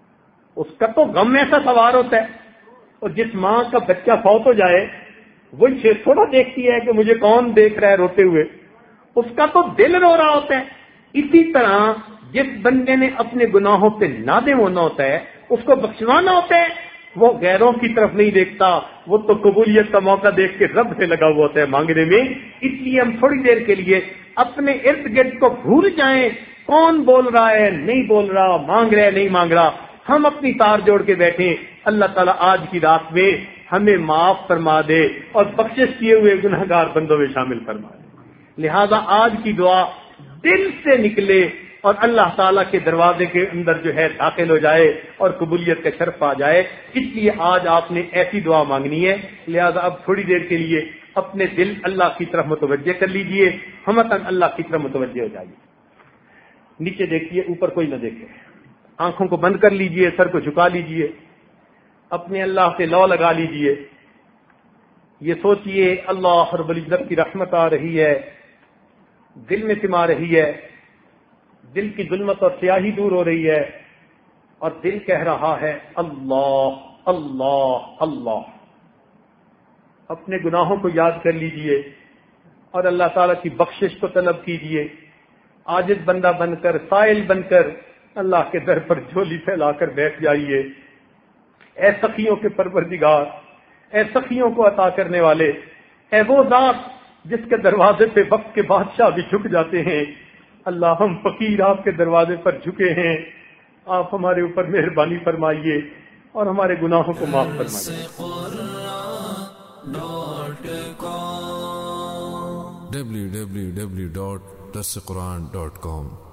اس کا تو غم ایسا سوار ہوتا ہے۔ اور جس ماں کا بچہ فوت ہو جائے وہ یہ تھوڑا دیکھتی ہے کہ مجھے کون دیکھ رہا ہے روتے ہوئے، اس کا تو دل رو رہا ہوتا ہے۔ اسی طرح جس بندے نے اپنے گناہوں پہ نادم ہونا ہوتا ہے، اس کو بخشوانا ہوتا ہے، وہ غیروں کی طرف نہیں دیکھتا، وہ تو قبولیت کا موقع دیکھ کے رب سے لگا ہوا ہوتا ہے مانگنے میں۔ اس لیے ہم تھوڑی دیر کے لیے اپنے ارد گرد کو بھول جائیں، کون بول رہا ہے نہیں بول رہا، مانگ رہا ہے نہیں مانگ رہا، ہم اپنی تار جوڑ کے بیٹھیں۔ اللہ تعالیٰ آج کی رات میں ہمیں معاف فرما دے اور بخشش کیے ہوئے گنہگار بندوں میں شامل فرما دے۔ لہذا آج کی دعا دل سے نکلے اور اللہ تعالیٰ کے دروازے کے اندر جو ہے داخل ہو جائے اور قبولیت کا شرف آ جائے۔ اس لیے آج آپ نے ایسی دعا مانگنی ہے، لہذا اب تھوڑی دیر کے لیے اپنے دل اللہ کی طرف متوجہ کر لیجئے، ہمتاً اللہ کی طرف متوجہ ہو جائیے۔ نیچے دیکھیے، اوپر کوئی نہ دیکھے، آنکھوں کو بند کر لیجئے، سر کو جھکا لیجئے، اپنے اللہ سے لو لگا لیجئے۔ یہ سوچئے اللہ رب العزت کی رحمت آ رہی ہے، دل میں سما رہی ہے، دل کی ظلمت اور سیاہی دور ہو رہی ہے، اور دل کہہ رہا ہے اللہ اللہ اللہ۔ اپنے گناہوں کو یاد کر لیجئے اور اللہ تعالیٰ کی بخشش کو طلب کیجئے۔ عاجز بندہ بن کر، سائل بن کر اللہ کے در پر جھولی پھیلا کر بیٹھ جائیے۔ اے سخیوں کے پروردگار، اے سخیوں کو عطا کرنے والے، اے وہ ذات جس کے دروازے پہ وقت کے بادشاہ بھی جھک جاتے ہیں، اللہ ہم فقیر آپ کے دروازے پر جھکے ہیں، آپ ہمارے اوپر مہربانی فرمائیے اور ہمارے گناہوں کو معاف فرمائیے۔ W W W dot the Quran dot com